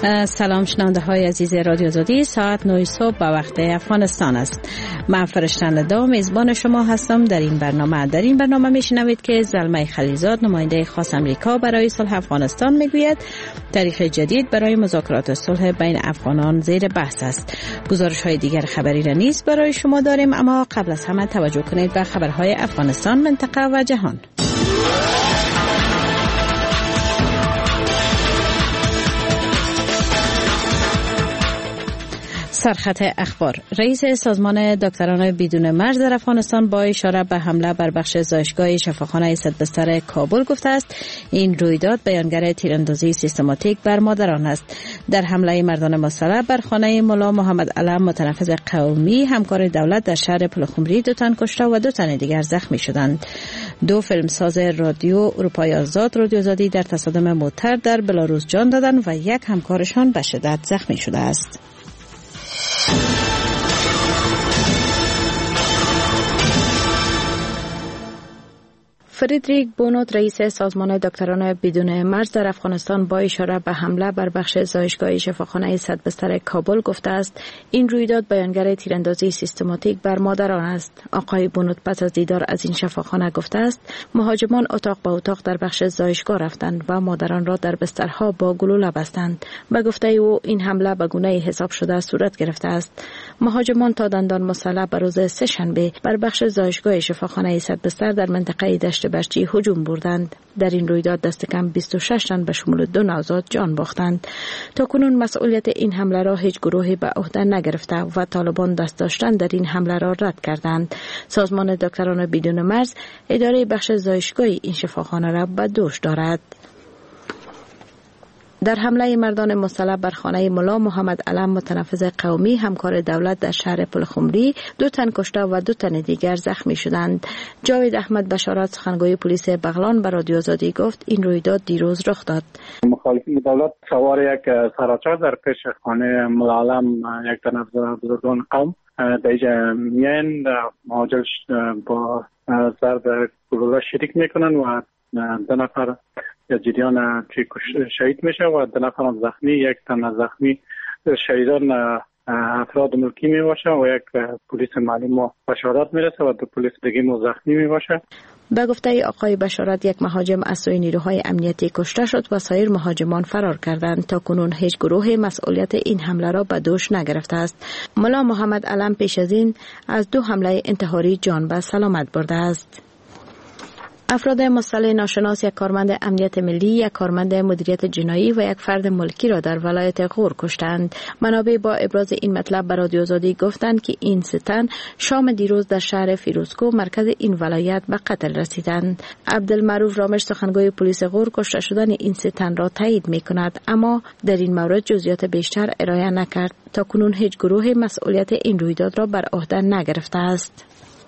سلام شنونده های عزیز رادیو آزادی، ساعت 9 صبح به وقت افغانستان است. من فرشتن دا میزبان شما هستم در این برنامه میشنوید که زلمه خلیلزاد نماینده خاص امریکا برای صلح افغانستان میگوید تاریخ جدید برای مذاکرات صلح بین افغانان زیر بحث است. گزارش های دیگر خبری را نیز برای شما داریم، اما قبل از همه توجه کنید به خبرهای افغانستان، منطقه و جهان. سرخط اخبار. رئیس سازمان دکتران بدون مرز در افغانستان با اشاره به حمله بر بخش زایشگاه شفاخانه صدبستر کابل گفته است این رویداد بیانگر تیراندازی سیستماتیک بر مادران است. در حمله مردان مسلح بر خانه ملا محمد علم متنفذ قومی همکار دولت در شهر پلخمری 2 تن کشته و 2 تن دیگر زخمی شدند. 2 فیلمساز رادیو اروپای آزاد رادیو آزادی در تصادم موتر در بلاروس جان دادند و 1 همکارشان به شدت زخمی شده است. فریدریک بونوت رئیس سازمان دکتران بدون مرز در افغانستان با اشاره به حمله بر بخش زایشگاه شفاخانه صدبستر کابل گفته است این رویداد بیانگر تیراندازی سیستماتیک بر مادران است. آقای بونوت پس از دیدار از این شفاخانه گفته است مهاجمان اتاق به اتاق در بخش زایشگاه رفتند و مادران را در بسترها با گلوله بستند. به گفته او این حمله به گونه حساب شده صورت گرفته است. مهاجمان تا دندان مسلح بر روز سه‌شنبه بر بخش زایشگاه شفاخانه صدبستر در منطقه دشت برچی هجوم بردند. در این رویداد دست کم 26 تن به شمول 2 نوزاد جان باختند. تا کنون مسئولیت این حمله را هیچ گروهی به عهده نگرفته و طالبان دست داشتن در این حمله را رد کردند. سازمان دکتران بدون مرز اداره بخش زایشگاه این شفاخانه را به دوش دارد. در حمله مردان مسلح بر خانه ملا محمد علم متنفذ قومی همکار دولت در شهر پلخمری 2 تن کشته و 2 تن دیگر زخمی شدند. جاوید احمد بشارت سخنگوی پلیس بغلان به رادیو آزادی گفت این رویداد دیروز رخ داد. مخالفین دولت سوار یک سراچه در پیش خانه ملا علم 1 تن از بزرگان قوم در اینجا میان مهاجر با ضرب گلوله شریک میکنن و 2 نفر جریان شهید میشه و 2 نفر هم زخمی. 1 تن از زخمی شهیدان افراد ملکی می باشه و 1 پلیس محلی ما بشارت میرسه و 2 پلیس دیگه ما زخمی می باشه. به گفته آقای بشارت 1 مهاجم از سوی نیروهای امنیتی کشته شد و سایر مهاجمان فرار کردند. تا کنون هیچ گروه مسئولیت این حمله را به دوش نگرفته است. ملا محمد علم پیش از این از 2 حمله انتحاری جان به سلامت برده است. افراد مسلح ناشناس 1 کارمند امنیت ملی، 1 کارمند مدیریت جنایی و 1 فرد ملکی را در ولایت غور کشتند. منابع با ابراز این مطلب به رادیو آزادی گفتند که این 3 تن شام دیروز در شهر فیروزکو مرکز این ولایت به قتل رسیدند. عبدالمعروف رامش سخنگوی پلیس غور کشته شدن این 3 تن را تایید می‌کند، اما در این مورد جزئیات بیشتر ارائه نکرد. تا کنون هیچ گروه مسئولیت این رویداد را بر عهده نگرفته است.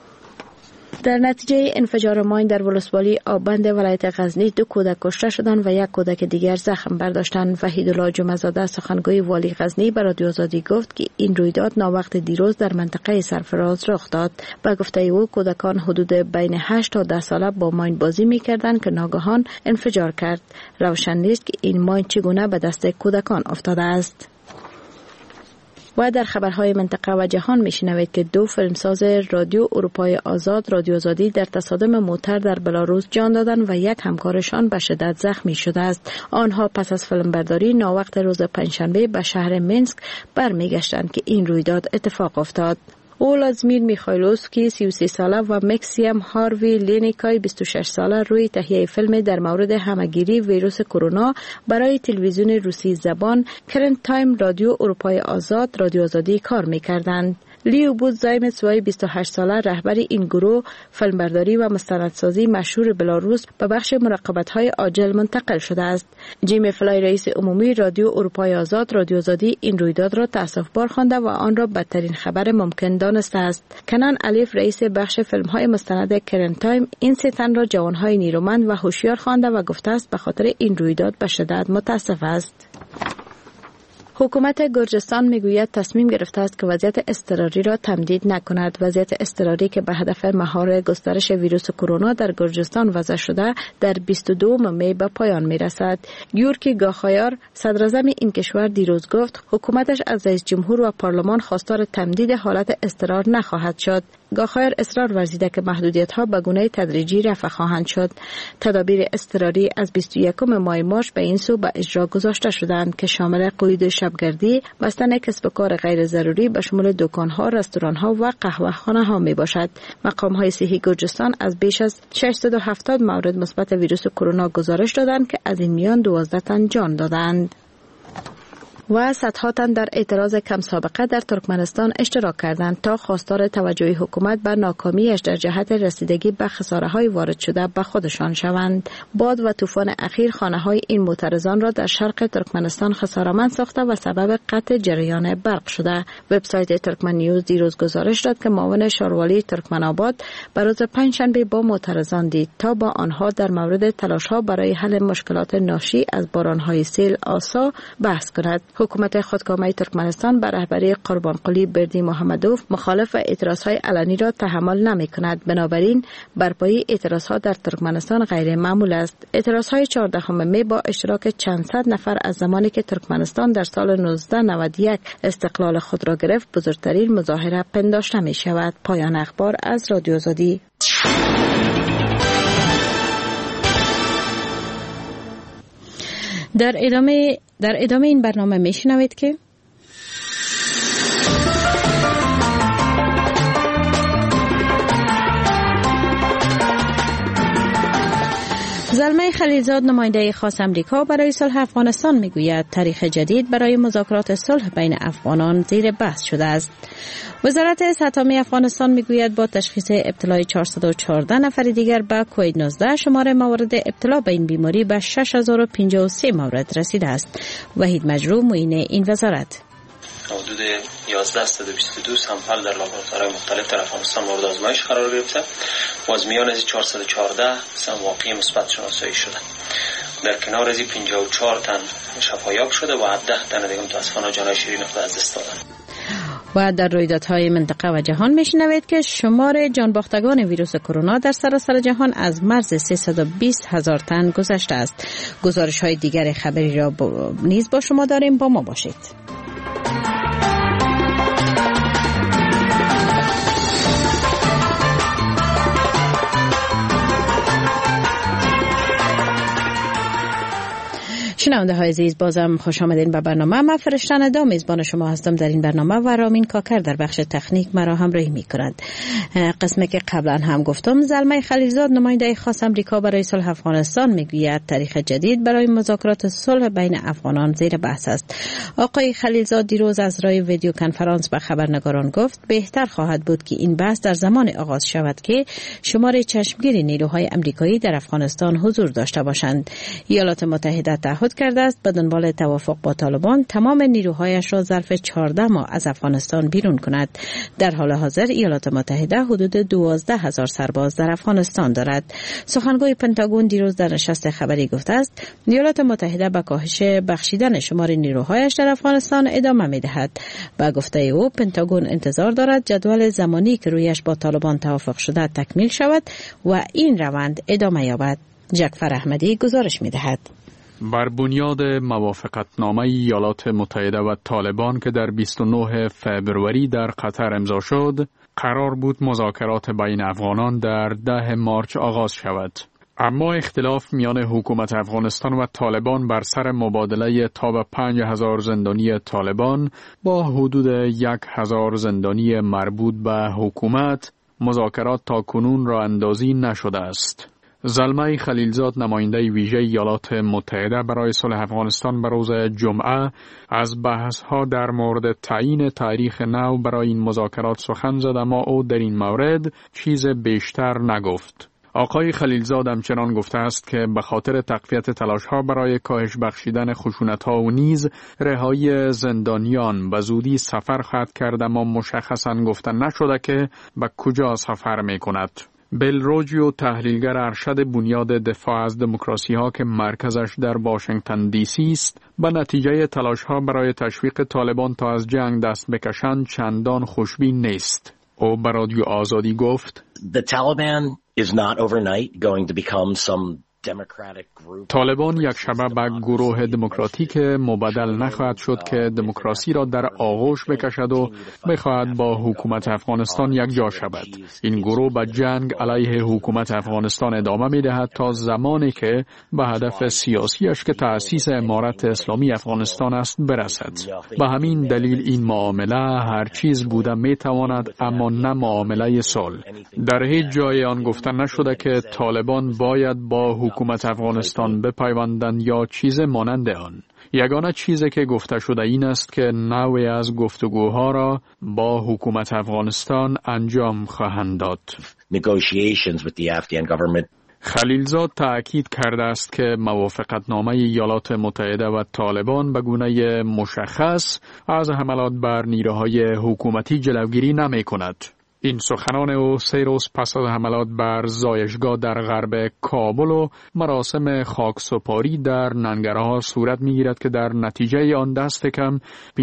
در نتیجه انفجار ماین در ولسوالی آبند ولایت غزنی 2 کودک کشته شدند و 1 کودک دیگر زخم برداشتند. وحیدالله جمعه‌زاده سخنگوی والی غزنی به رادیو آزادی گفت که این رویداد ناوقت دیروز در منطقه سرفراز رخ داد. به گفته او کودکان حدود بین 8 تا 10 ساله با ماین بازی می‌کردند که ناگهان انفجار کرد. روشن نیست که این ماین چگونه به دست کودکان افتاده است. و در خبرهای منطقه و جهان میشنوید که 2 فیلمساز رادیو اروپای آزاد رادیو آزادی در تصادم موتر در بلاروس جان دادند و 1 همکارشان به شدت زخمی شده است. آنها پس از فیلمبرداری ناوقت روز پنجشنبه به شهر مینسک برمیگشتند که این رویداد اتفاق افتاد. اولادیمیر میخایلوفسکی 33 ساله و مکسیم هاروی لینیکای 26 ساله روی تهیه فیلم در مورد همهگیری ویروس کرونا برای تلویزیون روسی زبان کرنت تایم رادیو اروپای آزاد رادیو آزادی کار می‌کردند. لیو بود زایمس وی 28 ساله رهبر این گروه فیلمبرداری و مستندسازی مشهور بلاروس به بخش مراقبت‌های عاجل منتقل شده است. جیم فلای رئیس عمومی رادیو اروپای آزاد رادیو آزادی این رویداد را تأسف‌بار خوانده و آن را بدترین خبر ممکن دانسته است. کنان الیف رئیس بخش فیلم‌های مستند کرنت تایم این 3 تن را جوان‌های نیرومند و هوشیار خوانده و گفته است به خاطر این رویداد به شدت متأسف است. حکومت گرجستان میگوید تصمیم گرفته است که وضعیت اضطراری را تمدید نکند. وضعیت اضطراری که به هدف مهار گسترش ویروس کرونا در گرجستان وضع شده در 22 می به پایان میرسد. یورکی گاخایار صدراعظم این کشور دیروز گفت حکومتش از رئیس جمهور و پارلمان خواستار تمدید حالت اضطرار نخواهد شد. گاخایار اصرار ورزیده که محدودیت‌ها به گونه تدریجی رفع خواهند شد. تدابیر اضطراری از 21 ماه مارس به این سو به اجرا گذاشته شدند که شامل قید شبگردی، بستن کسب و کار غیر ضروری به شمول دکان‌ها، رستوران‌ها و قهوه‌خانه‌ها میباشد. مقام‌های صحی گرجستان از بیش از 670 مورد مثبت ویروس کرونا گزارش دادند که از این میان 12 تن جان دادند. و صدها تن در اعتراض کم سابقه در ترکمنستان اشتراک کردند تا خواستار توجه حکومت بر ناکامیش در جهت رسیدگی به خساره‌های وارد شده به خودشان شوند. باد و طوفان اخیر خانه‌های این معترضان را در شرق ترکمنستان خساره‌مند ساخته و سبب قطع جریان برق شده. وبسایت ترکمن نیوز دیروز گزارش داد که معاون شاروالی ترکمن‌آباد به روز پنجشنبه با معترضان دید تا با آنها در مورد تلاش‌ها برای حل مشکلات ناشی از باران‌های سیل آسا بحث کند. حکومت خودکامه ترکمنستان به رهبری قربانقلی بردی محمدوف مخالف اعتراضهای علنی را تحمل نمی‌کند. بنابراین برپایی اعتراضها در ترکمنستان غیر معمول است. اعتراضهای 14 می با اشتراک چند صد نفر از زمانی که ترکمنستان در سال 1991 استقلال خود را گرفت بزرگترین مظاهره پنداشته می شود. پایان اخبار از رادیو آزادی. در ادامه این برنامه میشنوید که زلمه خلیلزاد نماینده خاص امریکا برای صلح افغانستان میگوید تاریخ جدید برای مذاکرات صلح بین افغانان زیر بحث شده است. وزارت سطحی افغانستان میگوید با تشخیص ابتلای 414 نفر دیگر به کووید 19 شمار موارد ابتلا به این بیماری به 6053 مورد رسیده است. وحید مجروح معین این وزارت حدود 1122 سامپل در لابراتوارهای مختلف در افغانستان مورد آزمایش قرار گرفته و از میان از 414 واقعی مثبت شناسایی شده. در کنار از 54 تن شفایاب شده و 10 تن دیگه متاسفانه جان شیرین خود از دست دادن. و در رویدادهای منطقه و جهان میشنوید که شمار جانباختگان ویروس کرونا در سراسر جهان از مرز 320,000 تن گذشته است. گزارش های دیگر خبری را نیز با شما داریم، با ما باشید. شنونده های عزیز، بازم خوش آمدین به برنامه. من فرشته ندا میزبان شما هستم در این برنامه و رامین کاکر در بخش تکنیک مرا همراهی میکند. قسمی که قبلا هم گفتم، زلمه خلیلزاد نماینده خاص امریکا برای صلح افغانستان میگوید تاریخ جدید برای مذاکرات صلح بین افغانان زیر بحث است. آقای خلیلزاد دیروز از راه ویدیو کنفرانس به خبرنگاران گفت بهتر خواهد بود که این بحث در زمان آغاز شود که شمار چشمگیر نیروهای امریکایی در افغانستان حضور داشته باشند. ایالات متحده تعهد کرده است به دنبال توافق با طالبان تمام نیروهایش را ظرف 14 ماه از افغانستان بیرون کند. در حال حاضر ایالات متحده حدود 12,000 سرباز در افغانستان دارد. سخنگوی پنتاگون دیروز در نشست خبری گفته است ایالات متحده به کاهش بخشیدن شمار نیروهایش در افغانستان ادامه می‌دهد. با گفته او پنتاگون انتظار دارد جدول زمانی که رویش با طالبان توافق شده تکمیل شود و این روند ادامه یابد. جعفر احمدی گزارش می‌دهد. بر بنیاد موافقتنامه ایالات متحده و طالبان که در 29 فبروری در قطر امضا شد، قرار بود مذاکرات بین افغانان در 10 مارس آغاز شود. اما اختلاف میان حکومت افغانستان و طالبان بر سر مبادله تا به 5,000 زندانی طالبان با حدود 1,000 زندانی مربوط به حکومت، مذاکرات تا کنون راه اندازی نشده است. زلمه خلیلزاد نماینده ویژه ایالات متحده برای صلح افغانستان به روز جمعه از بحث‌ها در مورد تعیین تاریخ نو برای این مذاکرات سخن زد، اما او در این مورد چیز بیشتر نگفت. آقای خلیلزاد همچنان گفته است که به خاطر تقویت تلاش‌ها برای کاهش بخشیدن خشونت‌ها و نیز رهایی زندانیان به زودی سفر خواهد کرد، اما مشخصاً گفته نشده که به کجا سفر می‌کند. بیل روجیو، تحلیلگر ارشد بنیاد دفاع از دموکراسی ها که مرکزش در واشنگتن دی سی است، به نتیجه تلاش ها برای تشویق طالبان تا از جنگ دست بکشند چندان خوشبین نیست. او به رادیو آزادی گفت: The Taliban is not overnight going to become some طالبان یک شبه به گروه دموکراتیک مبدل نخواهد شد که دموکراسی را در آغوش بکشد و بخواهد با حکومت افغانستان یک جا شود. این گروه به جنگ علیه حکومت افغانستان ادامه می دهد تا زمانی که به هدف سیاسیش که تأسیس امارت اسلامی افغانستان است برسد. به همین دلیل این معامله هر چیز بوده می تواند، اما نه معامله صلح. در هیچ جای آن گفته نشده که طالبان باید با حکومت افغانستان بپیوندند یا چیز مانند آن. یگانه چیزی که گفته شده این است که نوعی از گفتگوها را با حکومت افغانستان انجام خواهند داد. خلیلزاد تأکید کرده است که موافقتنامه ایالات متحده و طالبان به گونه مشخص از حملات بر نیروهای حکومتی جلوگیری نمی کند. این سخنان او 3 روز پس از حملات بر زایشگاه در غرب کابل و مراسم خاکسپاری در ننگرهار صورت می‌گیرد که در نتیجه آن دست کم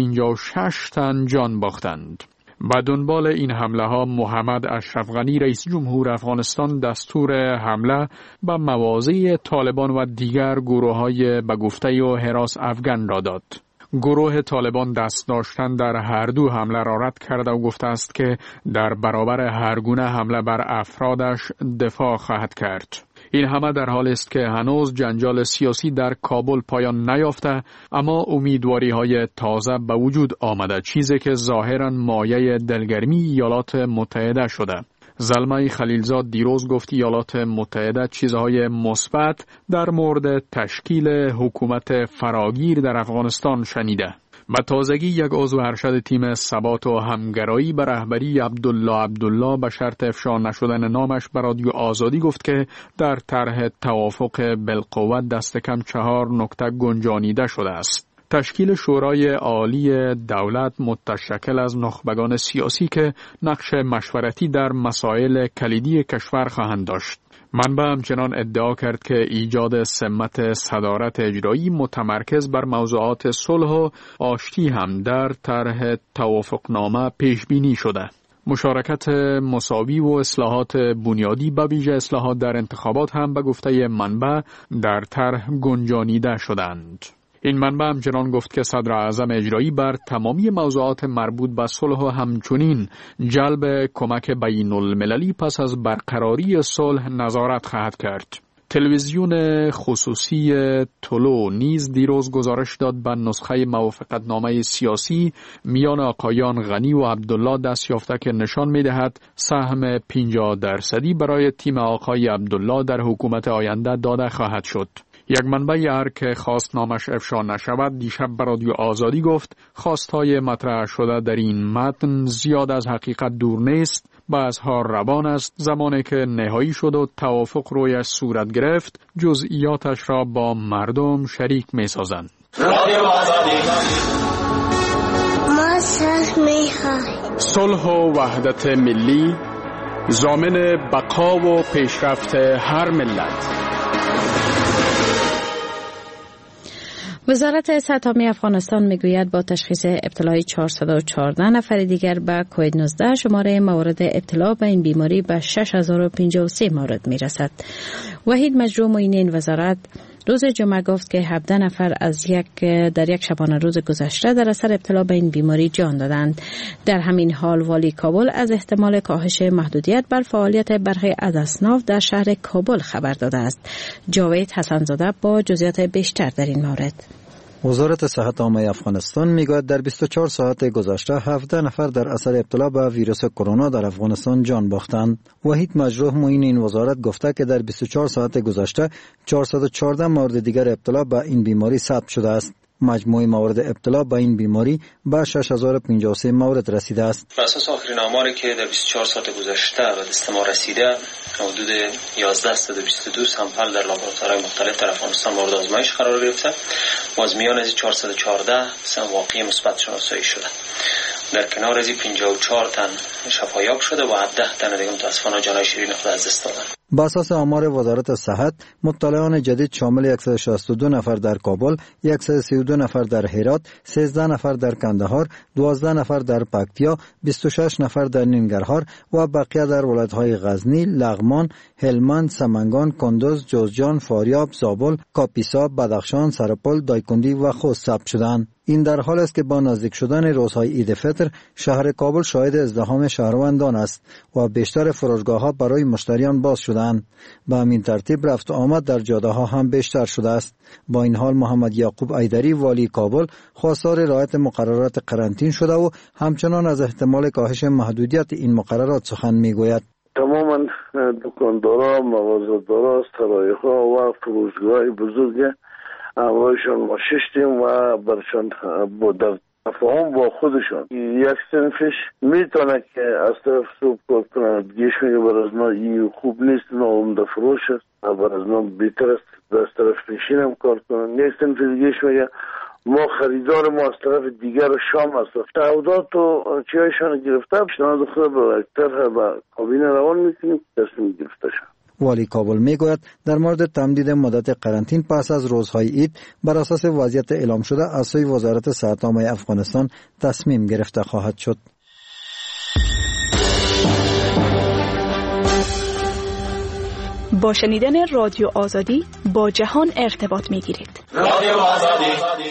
56 تن جان باختند. به دنبال این حمله ها محمد اشرف غنی رئیس جمهور افغانستان دستور حمله به مواضع طالبان و دیگر گروه‌های به گفته و حراس افغان را داد. گروه طالبان دست داشتن در هر دو حمله را رد کرده و گفته است که در برابر هر گونه حمله بر افرادش دفاع خواهد کرد. این همه در حالی است که هنوز جنجال سیاسی در کابل پایان نیافته، اما امیدواری‌های تازه به وجود آمده، چیزی که ظاهراً مایه دلگرمی ایالات متحده شده. زلمه خلیلزاد دیروز گفت ایالات متحده چیزهای مثبت در مورد تشکیل حکومت فراگیر در افغانستان شنیده. به تازگی یک عضو ارشد تیم ثبات و همگرایی به رهبری عبدالله به شرط افشا نشدن نامش به رادیو آزادی گفت که در طرح توافق بالقوه دست کم 4 نکته گنجانیده شده است. تشکیل شورای عالی دولت متشکل از نخبگان سیاسی که نقش مشورتی در مسائل کلیدی کشور خواهند داشت. منبع همچنان ادعا کرد که ایجاد سمت صدارت اجرایی متمرکز بر موضوعات صلح و آشتی هم در طرح توافقنامه پیش بینی شده. مشارکت مساوی و اصلاحات بنیادی به ویژه اصلاحات در انتخابات هم به گفته منبع در طرح گنجانیده شدند. این منبع همچنان گفت که صدر اعظم اجرایی بر تمامی موضوعات مربوط به صلح و همچنین جلب کمک بین المللی پس از برقراری صلح نظارت خواهد کرد. تلویزیون خصوصی تولو نیز دیروز گزارش داد به نسخه موافقتنامه سیاسی میان آقایان غنی و عبدالله دست یافته که نشان می‌دهد سهم 50% برای تیم آقای عبدالله در حکومت آینده داده خواهد شد. یک منبع که خواست نامش افشا نشود دیشب به رادیو آزادی گفت خواستهای مطرح شده در این متن زیاد از حقیقت دور نیست، بعضها روان است. زمانی که نهایی شد و توافق رویش صورت گرفت جزئیاتش را با مردم شریک می سازند. ما صلح می خواهیم. صلح و وحدت ملی ضامن بقا و پیشرفت هر ملت. وزارت صحت عامه افغانستان میگوید با تشخیص ابتلای 414 نفر دیگر به کووید 19 شماره موارد ابتلا به این بیماری به 6053 مورد میرسد. وحید مجروح معین این وزارت روز جمعه گفت که 17 نفر در یک شبانه روز گذشته در اثر ابتلا به این بیماری جان دادند. در همین حال والی کابل از احتمال کاهش محدودیت بر فعالیت برخی از اصناف در شهر کابل خبر داده است. جاوید حسن‌زاده با جزئیات بیشتر در این مورد. وزارت صحت عامه افغانستان میگوید در 24 ساعت گذشته 17 نفر در اثر ابتلا به ویروس کرونا در افغانستان جان باختند. وحید مجروح معین این وزارت گفته که در 24 ساعت گذشته 414 مورد دیگر ابتلا به این بیماری ثبت شده است. مجموع موارد ابتلا به این بیماری به 6053 مورد رسیده است. بر اساس آخرین آماری که در 24 ساعت گذشته به دست ما رسیده حدود 1122 سامپل در لابراتوارهای مختلف در افغانستان مورد آزمایش قرار گرفته و از میان از 414 واقعی مثبت شناسایی شده. در کنار از 54 تن شفایاب شده و 10 تن دیگه متاسفانه جانهای شیرین خود از دست دادن. با اساس آمار وزارت صحت، مبتلایان جدید شامل 162 نفر در کابل، 132 نفر در هرات، 13 نفر در کندهار، 12 نفر در پکتیا، 26 نفر در ننگرهار و بقیه در ولایت‌های غزنی، لغمان، هلمند، سمنگان، کندوز، جوزجان، فاریاب، زابل، کاپیسا، بدخشان، سرپل، دایکندی و خوست ثبت شدند. این در حال است که با نزدیک شدن روزهای عید فطر شهر کابل شاهد ازدحام شهروندان است و بیشتر فروشگاه‌ها برای مشتریان باز شدند. به همین ترتیب رفت و آمد در جاده‌ها هم بیشتر شده است. با این حال محمد یعقوب ایدری والی کابل خواستار رعایت مقررات قرنطینه شده و همچنان از احتمال کاهش محدودیت این مقررات سخن می‌گوید. تماما دکاندارا، مغازه‌دارا، سرای‌ها و فروشگاه‌های بزرگ امروزشون ما ششتیم و برشان در تفاهم با خودشون یک سنفش میتونه که از طرف سوب کار کنند، دیگهش میگه برازنا این خوب نیست، ناامده فروش است، برازنا بیتر است از طرف پیشین هم کار کنند. یک سنف دیگهش میگه ما خریدار ما از طرف دیگر شام است. تعهدات و چیایشان گرفته پیشنهاد خود به اکتر به کابینه روان میکنیم، تصمیم گرفته شد. والی کابل میگوید در مورد تمدید مدت قرنطینه پس از روزهای عید بر اساس وضعیت اعلام شده از سوی وزارت صحت عامه افغانستان تصمیم گرفته خواهد شد. با شنیدن رادیو آزادی با جهان ارتباط میگیرید. رادیو آزادی.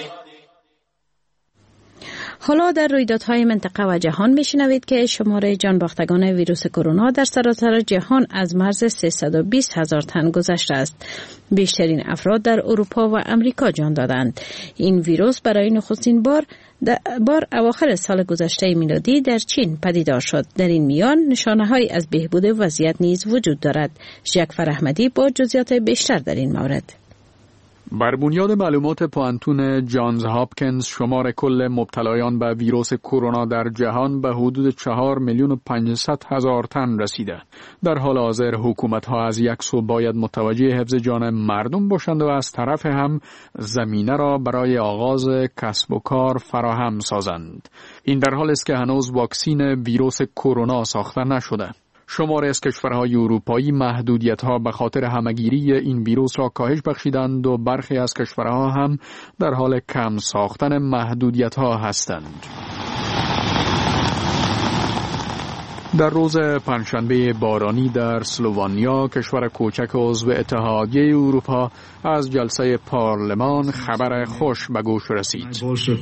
حالا در رویدادهای منطقه و جهان میشنوید که شمار جانباختگان ویروس کرونا در سراسر جهان از مرز 320,000 تن گذشته است. بیشترین افراد در اروپا و امریکا جان دادند. این ویروس برای نخستین بار اواخر سال گذشته میلادی در چین پدیدار شد. در این میان نشانه‌هایی از بهبود وضعیت نیز وجود دارد. جعفر احمدی با جزئیات بیشتر در این مورد. بر بنیاد معلومات پوانتون جانز هاپکینز شمار کل مبتلایان به ویروس کرونا در جهان به حدود 4,500,000 تن رسیده. در حال حاضر حکومت‌ها از یک سو باید متوجه حفظ جان مردم باشند و از طرف هم زمینه را برای آغاز کسب و کار فراهم سازند. این در حال است که هنوز واکسین ویروس کرونا ساخته نشده. شماری از کشورهای اروپایی محدودیت‌ها به خاطر همگیری این ویروس را کاهش بخشیدند و برخی از کشورها هم در حال کم ساختن محدودیت‌ها هستند. در روز پنجشنبه بارانی در اسلوونیا، کشور کوچک عضو اتحادیه اروپا، از جلسه پارلمان خبر خوش به گوش رسید.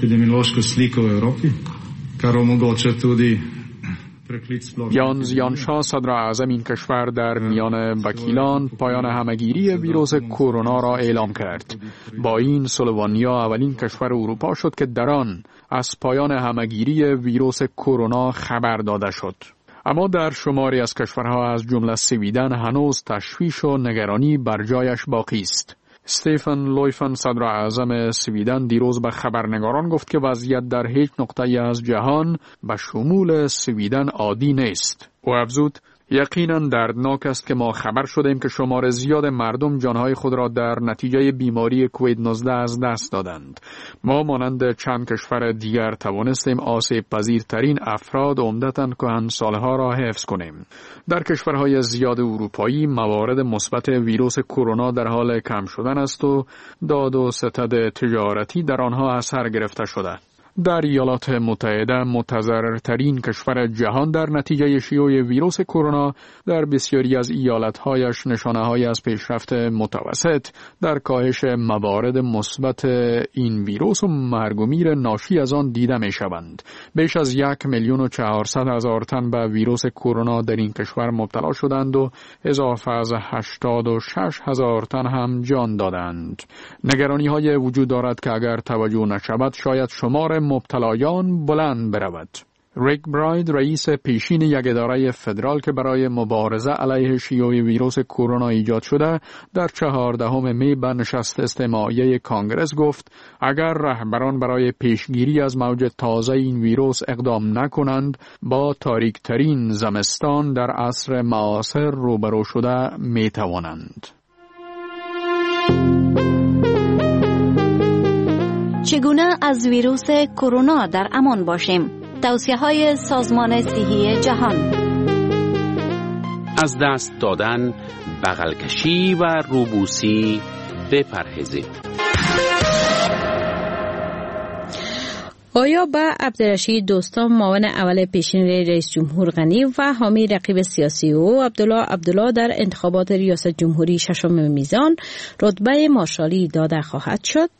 یانز یانشا صدر اعظم این کشور در میان وکیلان پایان همگیری ویروس کرونا را اعلام کرد. با این اسلوونیا اولین کشور اروپا شد که در آن از پایان همگیری ویروس کرونا خبر داده شد. اما در شماری از کشورها از جمله سویدن هنوز تشویش و نگرانی بر جایش باقی است. استفان لویفن صدر اعظم سویدن دیروز به خبرنگاران گفت که وضعیت در هیچ نقطه از جهان به شمول سویدن عادی نیست. او افزود یقینا دردناک است که ما خبر شدیم که شمار زیاد مردم جانهای خود را در نتیجه بیماری کووید 19 از دست دادند. ما مانند چند کشور دیگر توانستیم آسیب پذیرترین افراد عمدتاً کهنسالها را حفظ کنیم. در کشورهای زیاد اروپایی موارد مثبت ویروس کرونا در حال کم شدن است و داد و ستد تجارتی در آنها اثر گرفته شده. در ایالات متحده متضررترین کشور جهان در نتیجه شیوع ویروس کرونا در بسیاری از ایالت‌هایش نشانه‌هایی از پیشرفت متوسط در کاهش موارد مثبت این ویروس و مرگ و میر ناشی از آن دیده می‌شوند. بیش از 1,400,000 تن به ویروس کرونا در این کشور مبتلا شدند و اضافه از 86,000 تن هم جان دادند. نگرانی‌های وجود دارد که اگر توجه نشود شاید شمار مبتلایان بلند برود. ریک براید رئیس پیشین یک اداره فدرال که برای مبارزه علیه شیوع ویروس کرونا ایجاد شده در 14 می به نشست استماعی کانگرس گفت اگر رهبران برای پیشگیری از موج تازه این ویروس اقدام نکنند با تاریکترین زمستان در عصر معاصر روبرو شده می توانند. چگونه از ویروس کرونا در امان باشیم؟ توصیه‌های سازمان صحی جهان. از دست دادن، بغل کشی و روبوسی بپرهیزید. آیا به عبدالرشید دوستم معاون اول پیشین رئیس جمهور غنی و حامی رقیب سیاسی او عبدالله در انتخابات ریاست جمهوری ششم میزان رتبه مارشالی داده خواهد شد؟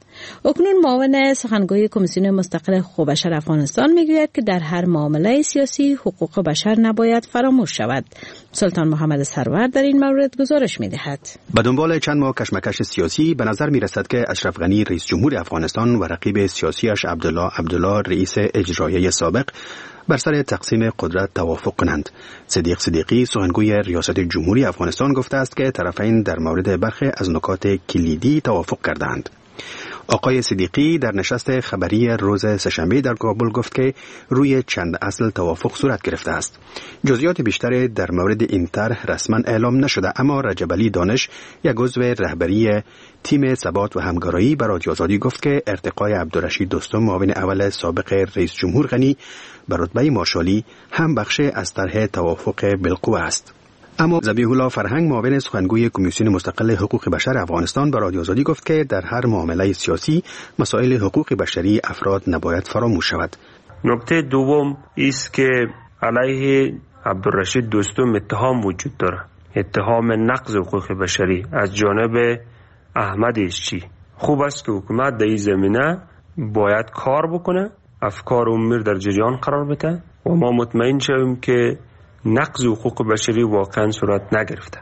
اکنون معاون سخنگوی کمیسیون مستقل حقوق بشر افغانستان میگوید که در هر معامله سیاسی حقوق بشر نباید فراموش شود. سلطان محمد سرور در این مورد گزارش میدهد. به دنبال چند ماه کشمکش سیاسی به نظر میرسد که اشرف غنی رئیس جمهور افغانستان و رقیب سیاسیش عبدالله رئیس اجرایی سابق بر سر تقسیم قدرت توافق کنند. صدیق صدیقی سخنگوی ریاست جمهوری افغانستان گفته است که طرفین در مورد برخی از نکات کلیدی توافق کردند. آقای صدیقی در نشست خبری روز سه‌شنبه در کابل گفت که روی چند اصل توافق صورت گرفته است. جزئیات بیشتر در مورد این طرح رسما اعلام نشده، اما رجب علی دانش، یک عضو رهبری تیم ثبات و همکاری به رادیو آزادی گفت که ارتقای عبدالرشید دوستم معاون اول سابق رئیس جمهور غنی به رتبه مارشالی هم بخش از طرح توافق بالقوه است. اما ذبیح الله فرهنگ معاون سخنگوی کمیسیون مستقل حقوق بشر افغانستان به رادیو آزادی گفت که در هر معامله سیاسی مسائل حقوق بشری افراد نباید فراموش شود. نکته دوم است که علیه عبدالرشید دوستم اتهام وجود دارد، اتهام نقض حقوق بشری از جانب احمد ایشچی. خوب است که حکومت در این زمینه باید کار بکنه، افکار امور در جریان قرار بده و ما مطمئن شویم که نقض حقوق بشری واقعا صورت نگرفته.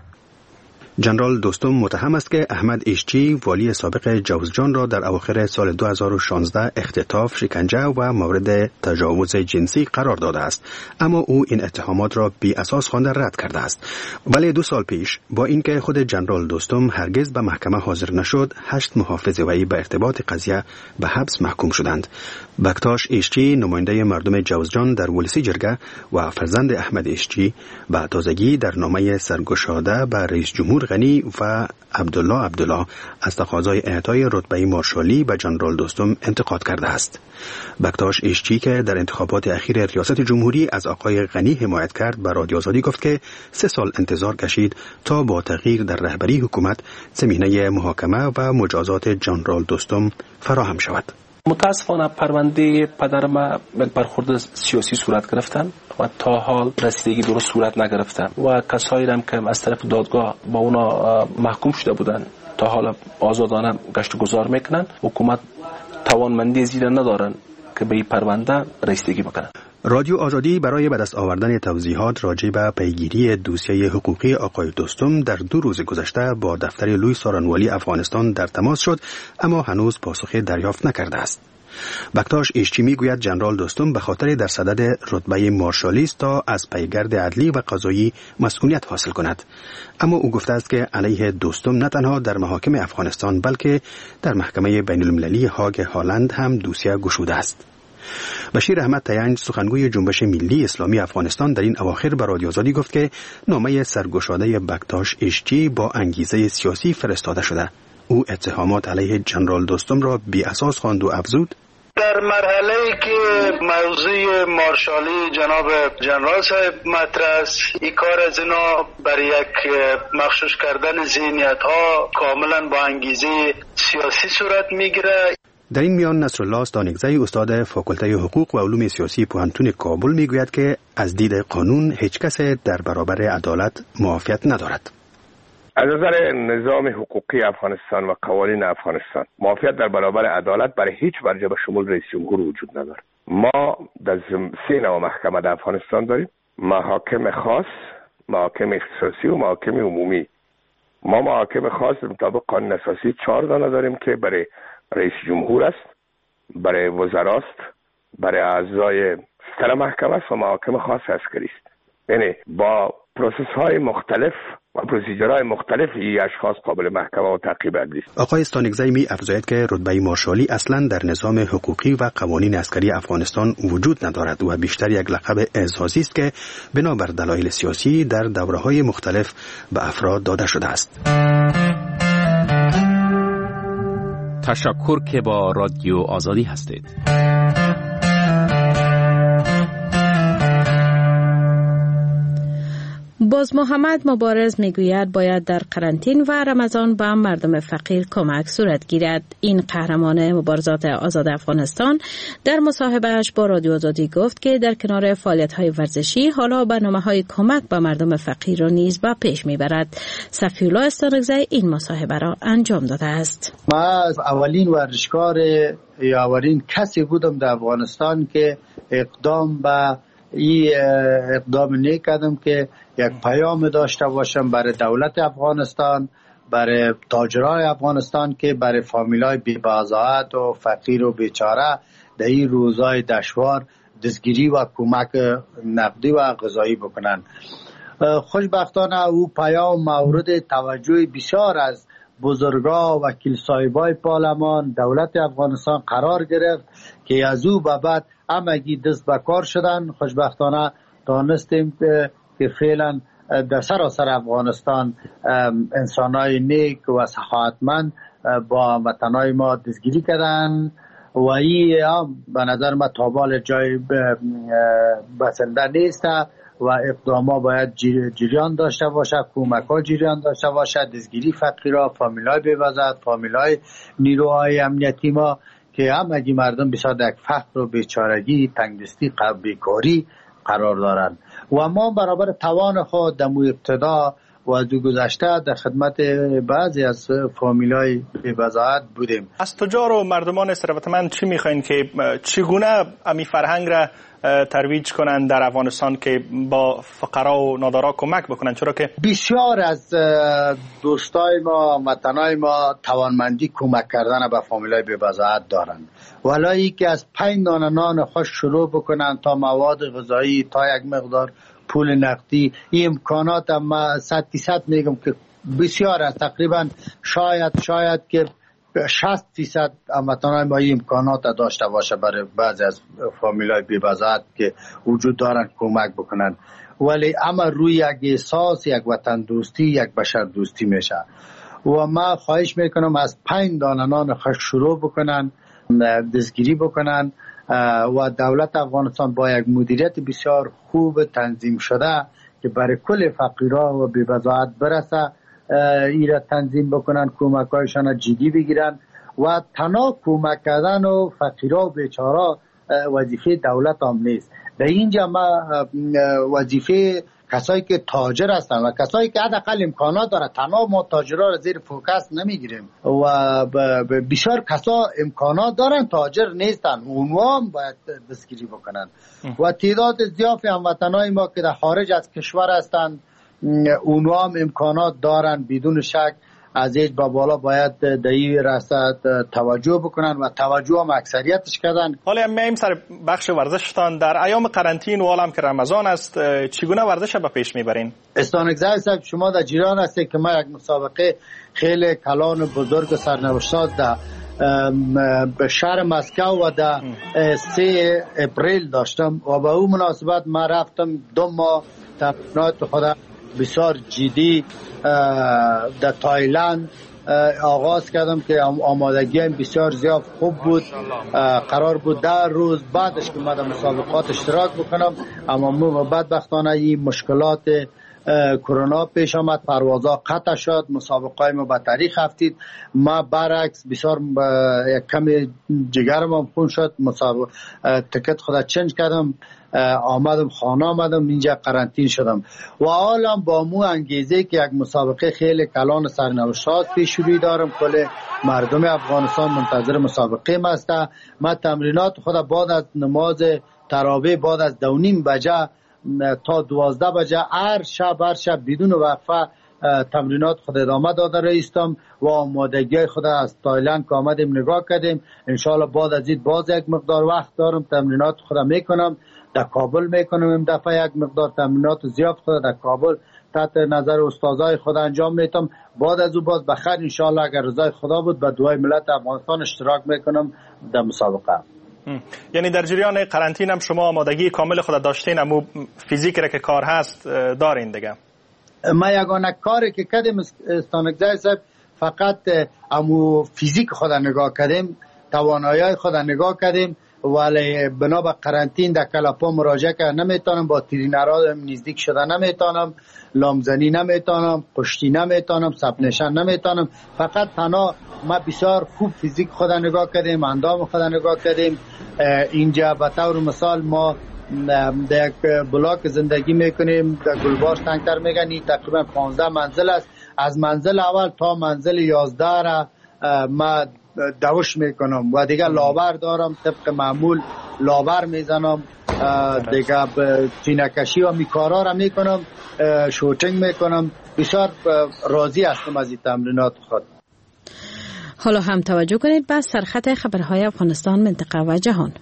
جنرال دوستم متهم است که احمد ایشچی والی سابق جوزجان را در اواخر سال 2016 اختطاف، شکنجه و مورد تجاوز جنسی قرار داده است، اما او این اتهامات را بی اساس خوانده رد کرده است. ولی 2 سال پیش با اینکه خود جنرال دوستم هرگز به محکمه حاضر نشد، 8 محافظ وی به ارتباط قضیه به حبس محکوم شدند. بکتاش ایشچی نماینده مردم جوزجان در ولسی جرگه و فرزند احمد ایشچی به تازگی در نامه سرگشاده به رئیس جمهور غنی و عبدالله از تقاضای اعطای رتبه مارشالی به جنرال دوستم انتقاد کرده است. بکتاش ایشچی که در انتخابات اخیر ریاست جمهوری از آقای غنی حمایت کرد به رادیو آزادی گفت که 3 سال انتظار کشید تا با تغییر در رهبری حکومت زمینه محاکمه و مجازات جنرال دوستم فراهم شود. متاسفانه پرونده پدرم برخورد سیاسی صورت گرفتن و تا حال رسیدگی درست صورت نگرفتن و کسایی هم که از طرف دادگاه با اونا محکوم شده بودن تا حال آزادانه گشت و گذار میکنن. حکومت توانمندی زیاده ندارن که به این پرونده رسیدگی بکنن. رادیو آزادی برای به دست آوردن توضیحات راجع به پیگیری دوسیه حقوقی آقای دوستم در 2 روز گذشته با دفتر لوی سارانوالی افغانستان در تماس شد، اما هنوز پاسخی دریافت نکرده است. بکتاش ایشچی میگوید جنرال دوستم به خاطر در صدد رتبه مارشالی است تا از پیگرد عدلی و قضایی مسئولیت حاصل کند، اما او گفته است که علیه دوستم نه تنها در محاکم افغانستان بلکه در محکمه بین المللی هاگ هالند هم دوسیه گشوده است. بشیر احمد تینج سخنگوی جنبش ملی اسلامی افغانستان در این اواخر به رادیو آزادی گفت که نامه سرگشاده بکتاش ایشچی با انگیزه سیاسی فرستاده شده. او اتهامات علیه جنرال دوستم را بی اساس خواند و افزود: در مرحله‌ای که موضوع مارشالی جناب جنرال صاحب مطرح است، این کار از اینا برای یک مخشوش کردن ذهنیت‌ها کاملا با انگیزه سیاسی صورت میگیره. در این میان نصرالله استانکزی استاد فاکولته حقوق و علوم سیاسی پوهنتون کابل میگوید که از دید قانون هیچ کس در برابر عدالت معافیت ندارد. از نظر نظام حقوقی افغانستان و قوانین افغانستان معافیت در برابر عدالت برای هیچ مرجع به شمول رئیس جمهور وجود ندارد. ما در 3 نوع محکمه در افغانستان داریم: محاکم خاص، محاکم اختصاصی و محاکم عمومی. ما محاکم خاص مطابق قانون اساسی 4 دانه داریم که برای رئیس جمهور است، برای وزراست، برای اعضای ستر محکمه است و محاکم خاص عسکری است. یعنی با پروسس های مختلف و پروسیجرهای مختلف این اشخاص قابل محکمه و تعقیب عدلی است. آقای استانکزی می افزاید که رتبه مارشالی اصلا در نظام حقوقی و قوانین عسکری افغانستان وجود ندارد و بیشتر یک لقب اعزازی است که بنابر دلایل سیاسی در دوره‌های مختلف به افراد داده شده است. تشکر که با رادیو آزادی هستید. باز محمد مبارز میگوید باید در قرنطین و رمضان به مردم فقیر کمک صورت گیرد. این قهرمان مبارزات آزاد افغانستان در مصاحبهش با رادیو آزادی گفت که در کنار فعالیت‌های ورزشی حالا برنامه‌های کمک به مردم فقیر را نیز به پیش میبرد. صفی‌الله استانکزی این مصاحبه را انجام داده است. ما اولین ورزشکار یا اولین کسی بودم در افغانستان که اقدام کردم که یک پیام داشته باشم برای دولت افغانستان، برای تاجرای افغانستان که برای فامیلای بی‌بضاعت و فقیر و بیچاره در این روزهای دشوار دستگیری و کمک نقدی و غذایی بکنن. خوشبختانه او پیام مورد توجه بسیار از بزرگا و کلیسایبای پارلمان دولت افغانستان قرار گرفت که از او به بعد همگی دست به کار شدن. خوشبختانه دانستیم که فعلا در سراسر افغانستان انسانای نیک و سخاوتمند با وطنای ما دستگیری کردن و این به نظر ما تابال جای بسنده نیست و اقداما باید جریان داشته باشه، کمک ها جریان داشته باشه، دستگیری فقیرها، فامیلای بی‌وضاحت، فامیلای نیروهای امنیتی ما که همگی مردم بسیار در فقر و بیچارگی، تنگدستی، بیکاری قرار دارند و ما برابر توان خود در ابتدا و دو گذشته در خدمت بعضی از فامیلای بی‌وضاحت بودیم. از تجار و مردمان ثروتمند چی میخواین که چگونه امی فرهنگ را ترویج کنند در افغانستان که با فقرا و نادارا کمک بکنند؟ چرا که بسیار از دوستای ما، وطنای ما توانمندی کمک کردن به فامیلای بی‌وضاحت دارند، ولایی که از 5 دانه نان خوش شروع بکنن تا مواد غذایی تا یک مقدار پول نقدی. این امکانات ما 100% میگم که بسیار است، تقریبا شاید که 60% هموطنان ما این امکانات داشته باشه برای بعضی از فامیلای بی‌وضاحت که وجود دارن کمک بکنن، ولی اما روی یک احساس یک وطن دوستی، یک بشر دوستی میشه و ما خواهش میکنم از 5 دانه نان خوش شروع بکنن، دستگیری بکنن و دولت افغانستان با یک مدیریت بسیار خوب تنظیم شده که برای کل فقیرها و بی‌وضاحت برسه ایره تنظیم بکنن، کمکایشان جدی بگیرن و تنها کمک کردن و فقیرها و بیچارا وظیفه دولت هم نیست. در اینجا ما وظیفه کسایی که تاجر هستن و کسایی که حداقل امکانات داره، تنها ما تاجرها را زیر فوکس نمیگیریم و بسیار کسا امکانات دارن تاجر نیستن، اونها هم باید دستگیری بکنن و تعداد زیادی هموطنای ما که در خارج از کشور هستن اونها هم امکانات دارن، بدون شک از ایج به بالا باید در این راستا توجه بکنن و توجه هم اکثریتش کردن. حالا میایم سر بخش ورزشتان. در ایام قرنطین و حالا که رمضان است چگونه ورزش به پیش میبرین؟ استانکزی صاحب شما در جریان هستید که ما یک مسابقه خیلی کلان بزرگ سرنوشت در به شهر مسکو و در 3 اپریل داشتم و به اون مناسبت ما رفتم 2 ماه تمرینات خودم بسیار جدی در تایلند آغاز کردم که آمادگی بسیار زیاد خوب بود. قرار بود 10 روز بعدش که من در مسابقات اشتراک بکنم، اما بدبختانه این مشکلات کرونا پیش آمد، پروازها قطع شد، مسابقات ما به تاریخ افتید. ما برعکس بسیار کم جگرم هم خون شد، تکت خدا چنج کردم، آمدم خانه، آمدم اینجا قرنطین شدم و حالا با مو انگیزه که یک مسابقه خیلی کلان سرنوشت پیش روی دارم. کل مردم افغانستان منتظر مسابقه هستند. ما تمرینات خود بعد از نماز تراویح بعد از 2:30 بجه تا 12 بجه هر شب بدون وقفه تمرینات خود ادامه داده رایستم و آمادگی خود از تایلند که آمدیم نگاه کردیم. انشاءالله بعد از این باز یک مقدار وقت دارم، تمرینات خود میکنم، در کابل میکنم. این دفعه یک مقدار تمرینات زیاد خود در کابل تحت نظر استادای خود انجام میتم. بعد از او باز بخیر انشاءالله اگر رضای خدا بود به دعای ملت افغانستان اشتراک میکنم در مسابقه. یعنی در جریان قرنطین هم شما آمادگی کامل خود داشتین، امو فیزیک را که کار هست دارین دیگه؟ ما یگانه کاری که کردیم استانکزی صاحب فقط امو فیزیک خود نگاه کردیم، توانایی خود نگاه کردیم ولی بنا به قرنطین در کلاپا مراجعه که نمیتونم، با ترینرها نزدیک شده نمیتونم، لامزنی نمیتونم، پشتی نمیتونم، سپنشن نمیتونم. فقط تنها ما بسیار خوب فیزیک خود نگاه کردیم، اندام خود نگاه کردیم. اینجا به طور مثال ما در یک بلاک زندگی میکنیم، در گلباش تنگتر میگن، این تقریبا 15 منزل است. از منزل اول تا منزل 11 را ما دوش میکنم و دیگه لاور دارم، طبق معمول لاور میزنم، دیگه چینکشی و میکارا را میکنم، شوتینگ میکنم. بسیار راضی هستم از این تمرینات خود. حالا هم توجه کنید به سرخط خبرهای افغانستان، منطقه و جهان.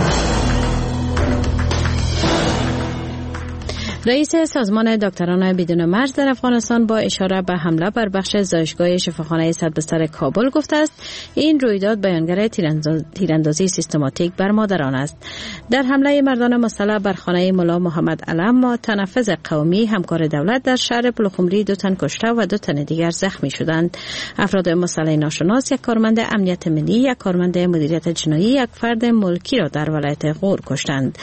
رئیس سازمان دکتران بدون مرز در افغانستان با اشاره به حمله بر بخش زایشگاه شفاخانه صدبستر کابل گفته است این رویداد بیانگر تیراندازی سیستماتیک بر مادران است. در حمله مردان مسلح بر خانه ملا محمد علم تنفذ قومی همکار دولت در شهر پلخمری 2 تن کشته و 2 تن دیگر زخمی شدند. افراد مسلح ناشناس، یک کارمند امنیت ملی، یک کارمند مدیریت جنایی، یک فرد ملکی را در ولایت غور کشتند.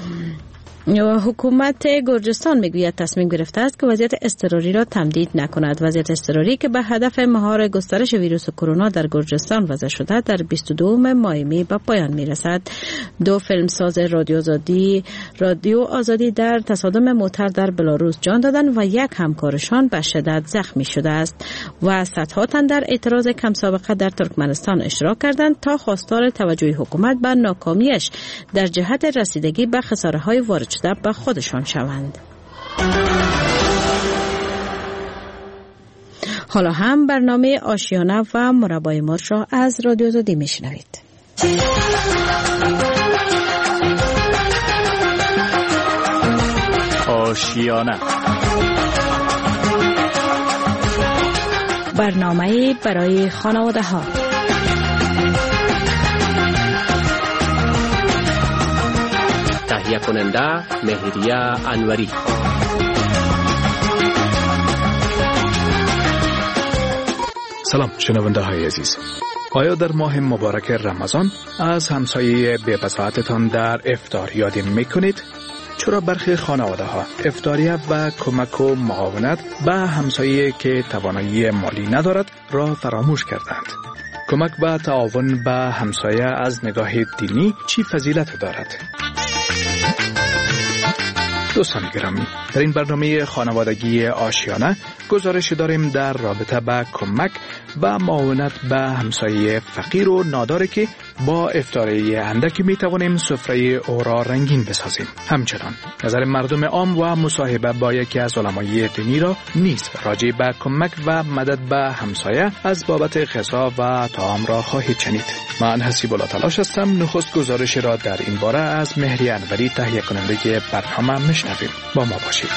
حکومت گرجستان میگوید تصمیم گرفته است که وضعیت اضطراری را تمدید نکند. وضعیت اضطراری که به هدف مهار گسترش ویروس کرونا در گرجستان وضع شده در 22 ماه می به پایان میرسد. 2 فیلمساز رادیو آزادی در تصادم موتر در بلاروس جان دادند و یک همکارشان به شدت زخمی شده است و صدها تن در اعتراض کم سابقه در ترکمنستان اشتراک کردند تا خواستار توجه حکومت به ناکامیش در جهت رسیدگی به خساره‌های وارد شده به خودشان شوند. حالا هم برنامه آشیانه و مربای مرغ را از رادیو آزادی میشنوید. آشیانه، برنامه برای خانواده ها. تهیه کننده مهریه انوری. سلام شنونده های عزیز. آیا در ماه مبارک رمضان از همسایه بی‌بساطتان در افطار یاد میکنید؟ چرا برخی خانواده ها افطاریه و کمک و معاونت به همسایه که توانایی مالی ندارد را فراموش کردند؟ کمک به تعاون به همسایه از نگاه دینی چی فضیلت دارد؟ دوستان گرامی، در این برنامه خانوادگی آشیانه گزارش داریم در رابطه به کمک و معاونت به همسایه فقیر و ناداری که با افطاری اندکی می توانیم سفره او را رنگین بسازیم. همچنان نظر مردم عام و مصاحبه با یکی از علمای دینی را نیز راجع به کمک و مدد به همسایه از بابت غذا و طعام را خواهید شنید. من حسیب الله تلاش هستم. نخست گزارش را در این باره از مهریه انوری تهیه کننده برنامه میشنویم. با ما باشید.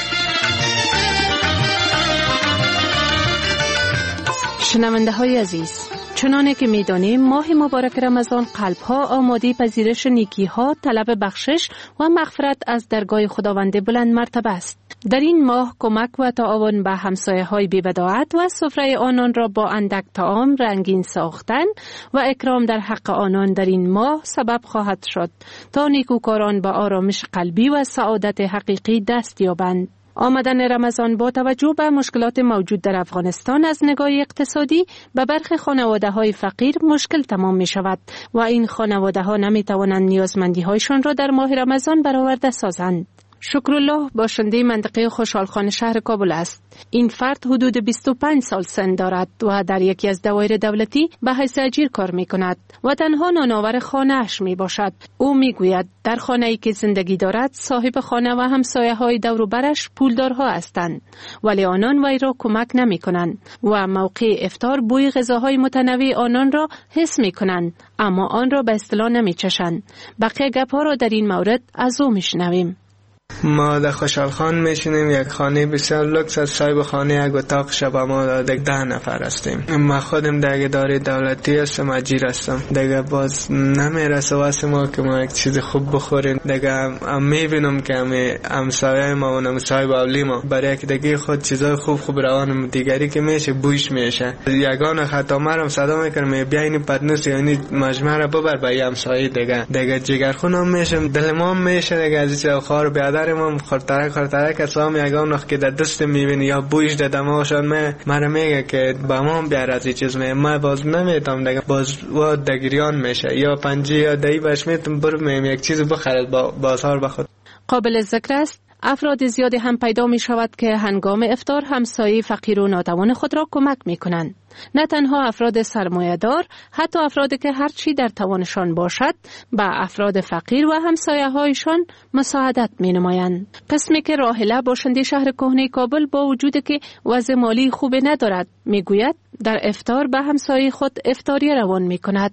شنونده های عزیز، چنانه که می‌دانیم ماه مبارک رمضان قلب‌ها آماده پذیرش نیکی‌ها، طلب بخشش و مغفرت از درگاه خداوند بلند مرتبه است. در این ماه کمک و تعاون به همسایه‌های بی‌بداعت و سفره آنان را با اندک طعام رنگین ساختن و اکرام در حق آنان در این ماه سبب خواهد شد تا نیکوکاران به آرامش قلبی و سعادت حقیقی دست یابند. آمدن رمضان با توجه به مشکلات موجود در افغانستان از نگاه اقتصادی به برخی خانواده‌های فقیر مشکل تمام می شود و این خانواده‌ها نمی توانند نیازمندی‌هایشان را در ماه رمضان برآورده سازند. شکرالله باشنده منطقه خوشحالخان شهر کابل است. این فرد حدود 25 سال سن دارد و در یکی از دوایر دولتی به حیث اجیر کار می کند و تنها نانآور خانه اش می باشد. او می گوید در خانه ای که زندگی دارد صاحب خانه و همسایه های دور و برش پولدارها هستند ولی آنان وی را کمک نمی کنند و موقع افطار بوی غذاهای متنوع آنان را حس می کنند اما آن را به اصطلاح نمی چشند. بقیه گپ ها را در این مورد از او می شنویم. ما در خوشحالخان میشینیم، یک خانه بسیار لوکس است. صاحب خانه یک اتاق شب ما داده 10 نفر هستیم. ما خودم در اداره دولتی هستم، اجیر هستم. دیگه باز نمیرسه واسه ما که ما یک چیز خوب بخوریم. دیگه میبینم که همسایه ما و همسایه باولی ما برای یک دیگه خود چیزای خوب روان دیگری که میشه بوش میشه. یگان خطا مرم صدا میکنم بیاین پدنوس یعنی مجمع را ببر به همسایه دیگه جگرخونم میشم، دل ما میشه دیگه از چه خار بیادر ما خورترک اسلام یگان وقت که در دست میبینی یا بویش در دماغشان مرا میگه که با ما بیار از این چیز ما باز نمیتونم دیگه باز و دگریان میشه یا پنجه یا دهی باش میتونم برم یک چیز بخرد بازار بخود. قابل ذکر است افراد زیادی هم پیدا می شود که هنگام افطار همسایه فقیر و ناتوان خود را کمک می کنند. نه تنها افراد سرمایه‌دار، حتی افرادی که هرچی در توانشان باشد به افراد فقیر و همسایه هایشان مساعدت می نمایند. قسمی که راحله باشنده شهر کهنه کابل با وجود که وضع مالی خوبی ندارد می گوید در افطار به همسایه خود افطاری روان می کند.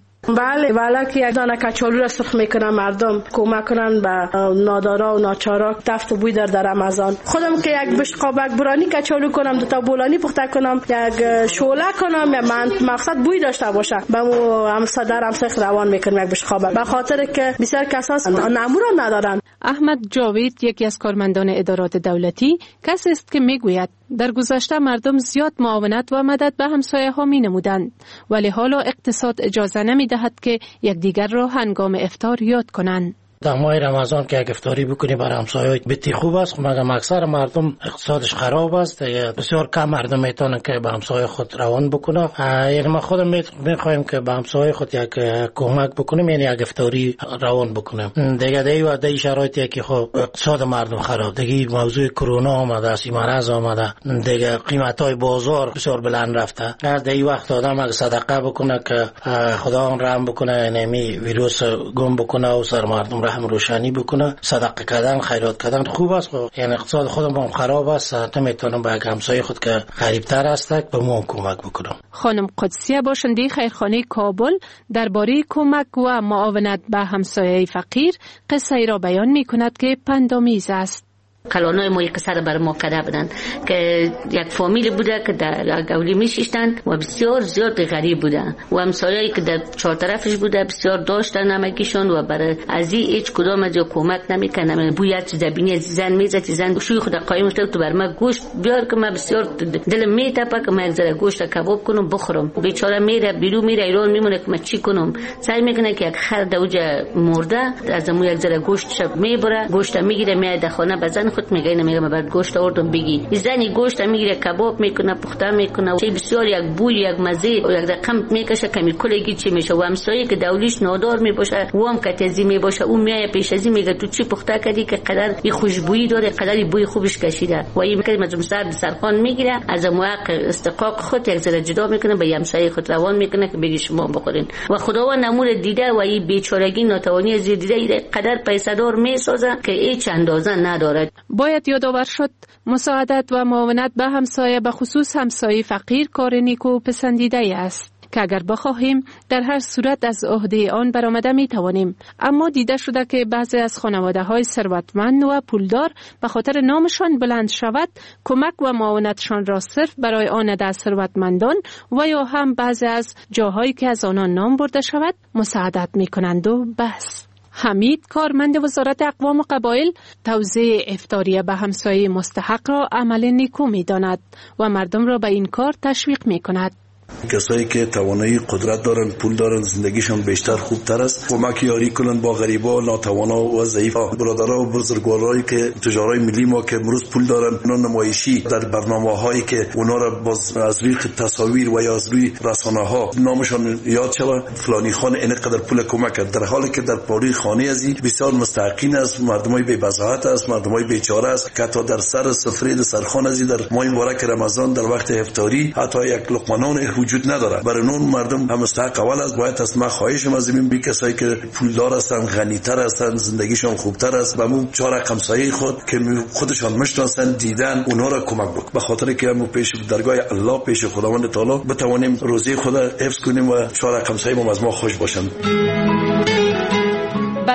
بله که یک دانه کچالو را سرخ میکنن مردم کمک کنن به نادارا و ناچارا تفت بوی در رمضان. خودم که یک بشقابک برانی کچالو کنم، دو تا بولانی پخته کنم، یک شعله کنم، یا مقصد بوی داشته باشه به همسایه همسایه روان میکنم یک بشقابک، به خاطر که بسیار کساس نمو را ندارن. احمد جاوید یکی از کارمندان ادارات دولتی کسی است که میگوید در گذشته مردم زیاد معاونت و مدد به همسایه ها می نمودند، ولی حالا اقتصاد اجازه نمی دهد که یکدیگر را هنگام افطار یاد کنند. در ماه رمضان که یک افطاری بکنی برای همسایه بتی خوب است، مگر اکثر مردم اقتصادش خراب است، بسیار کم مردم میتونن که به همسایه خود روان بکنه. یعنی ما خودم میخوایم که به همسایه خود یک کمک بکنیم، یعنی یک افطاری روان بکنیم. دیگه و دی شرایطی که خب اقتصاد مردم خراب، دیگه موضوع کرونا آمده است، مرض آمده، دیگه قیمتای بازار بسیار بلند رفته. از دی وقت آدم اگه صدقه بکنه که خدا اون رحم بکنه، یعنی ویروس گم بکنه و سر مردم رحم روشنی بکنه. صدقه کردن، خیرات کردن خوب است، یعنی اقتصاد خودم هم خراب است، نمیتونم به همسایه خود که غریب‌تر است به ما کمک بکنم. خانم قدسیه باشنده خیرخانه کابل درباره کمک و معاونت به همسایه فقیر قصه ای را بیان می‌کند که پندآمیز است. کلانای ما یک سر بر ما کده بودن که یک فامیل بوده که در گولی میشیشتن و بسیار زیاد غریب بودن و همسایه‌ای که در چهار طرفش بوده بسیار داشتن نمکیشون و برای از هیچ کدام از کمک نمیکنن. بویت زبینی زن میزد، زن شوی خود قایم شد تو بر ما گوشت بیار که من بسیار دلم میتپه که من یک ذره گوشت کباب کنم بخورم. بیچاره میره بیرون میره ایران میمونه که من چی کنم. سعی میکنه که یک خر دوجه مرده از مو یک ذره گوشت شب میبره، گوشت میگیره میاد خانه بزن خود میگه نمیگه من بعد گوشت آوردم بگی. زنی گوشت میگیره کباب میکنه، پخته میکنه، چه بسیار یک بوی یک مزه یک رقم میکشه که کلگی چی میشه. و همسایه که دولیش نادار میباشه و هم کتزی میباشه اون میای پیش ازی میگه تو چی پخته کردی که قدر این خوشبویی داره، قدر بوی خوبش کشیده و این میگه مثلا سر سرخان میگیره از موقع استقاق خود یک ذره جدا میکنه به همسایه خود روان میکنه که بگی شما بخورین. و خداوند نمور دیده و این بیچارگی ناتوانی از دیده قدر پیسه‌دار میسازه که هیچ اندازه نداره. باید یادآور شد مساعدت و معاونت به همسایه به خصوص همسایه فقیر کار نیکو پسندیده است که اگر بخواهیم در هر صورت از عهده آن برآمده می توانیم. اما دیده شده که بعضی از خانواده های ثروتمند و پولدار به خاطر نامشان بلند شود کمک و معاونتشان را صرف برای آن از ثروتمندان و یا هم بعضی از جاهایی که از آنان نام برده شود مساعدت می کنند و بس. حمید کارمند وزارت اقوام و قبایل توزیع افطاریه به همسایه مستحق را عمل نیکو می داند و مردم را به این کار تشویق می کند. کسایی که توانایی قدرت دارن، پول دارن، زندگیشون بیشتر خوبتر است، کمک یاری کنن با غریبا، ناتوانا و ضعیفا. برادرها و بزرگوارایی که تجارای ملی ما که امروز پول دارن، اونا نمایشی در برنامه‌هایی که اونا را باز از روی تصاویر و یا از روی رسانه‌ها نامشون یاد شود، فلانی خان اینقدر پول کمک کرد، در حالی که در پاری خانه ازی بسیار مستحقین است، مردمای بی بضاعت است، مردمای بیچاره است که حتی در سر سفره سرخان ازی در ماه مبارک رمضان در وقت افطاری حتی یک لقمه نان وجود نداره. برای اون مردم هم مستحق اول است. باید از ما خواهشم از این بی کسایی که پولدار هستن، غنی‌تر هستن، زندگیشون خوبتر است، به اون چهار همسایه خود که خودشان میشناسن دیدن اونها را کمک بکنن، به خاطر که ما پیش درگاه الله، پیش خداوند تعالی بتوانیم روزی خود حفظ کنیم و چهار همسایه ما از ما خوش باشند. به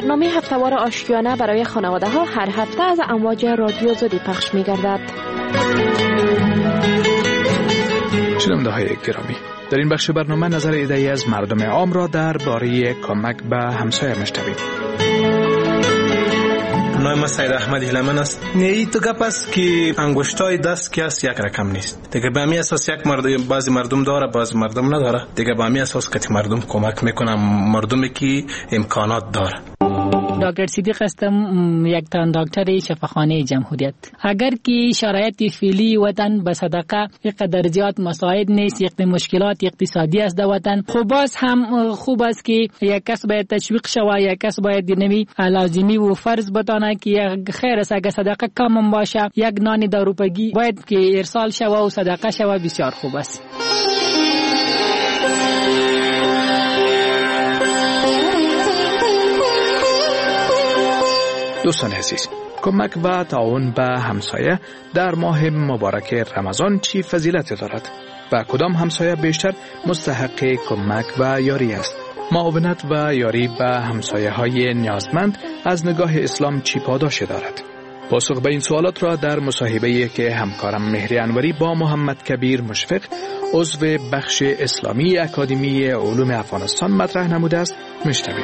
برنامه هفته‌وار آشیانه برای خانواده ها هر هفته از امواج رادیو آزادی پخش می گردد. شنونده های گرامی، در این بخش برنامه نظر ایده‌ای از مردم عام را درباره کمک به همسایه میشنویم. نام ما سید احمد هلمن است. ای تو گپ است که انگشتای دست که است یک رقم نیست. دیگه به همین اساس یک مردم، بعضی مردم داره بعضی مردم نداره. دیگه به همین اساس که مردم کمک میکنن مردمی که امکانات داره. دکتر صدیق هستم، یک تن دکتر شفاخانه جمهوریت. اگر که شرایط فعلی وطن به صدقه اینقدر زیاد مساعد نیست، یک مشکلات اقتصادی است در وطن، خب باز هم خوب است که یک کس باید تشویق شود، یک کس باید نمی لازمی و فرض بتانه که خیر است اگر صدقه کم باشه، یک نان 10 روپیگی باید که ارسال شود و صدقه شود، بسیار خوب است. دوستان عزیز، کمک و تعاون به همسایه در ماه مبارک رمضان چی فضیلت دارد و کدام همسایه بیشتر مستحق کمک و یاری است؟ معاونت و یاری به همسایه های نیازمند از نگاه اسلام چی پاداش دارد؟ پاسخ به این سوالات را در مصاحبه‌ای که همکارم مهری انوری با محمد کبیر مشفق عضو بخش اسلامی اکادمی علوم افغانستان مطرح نموده است میشنوید.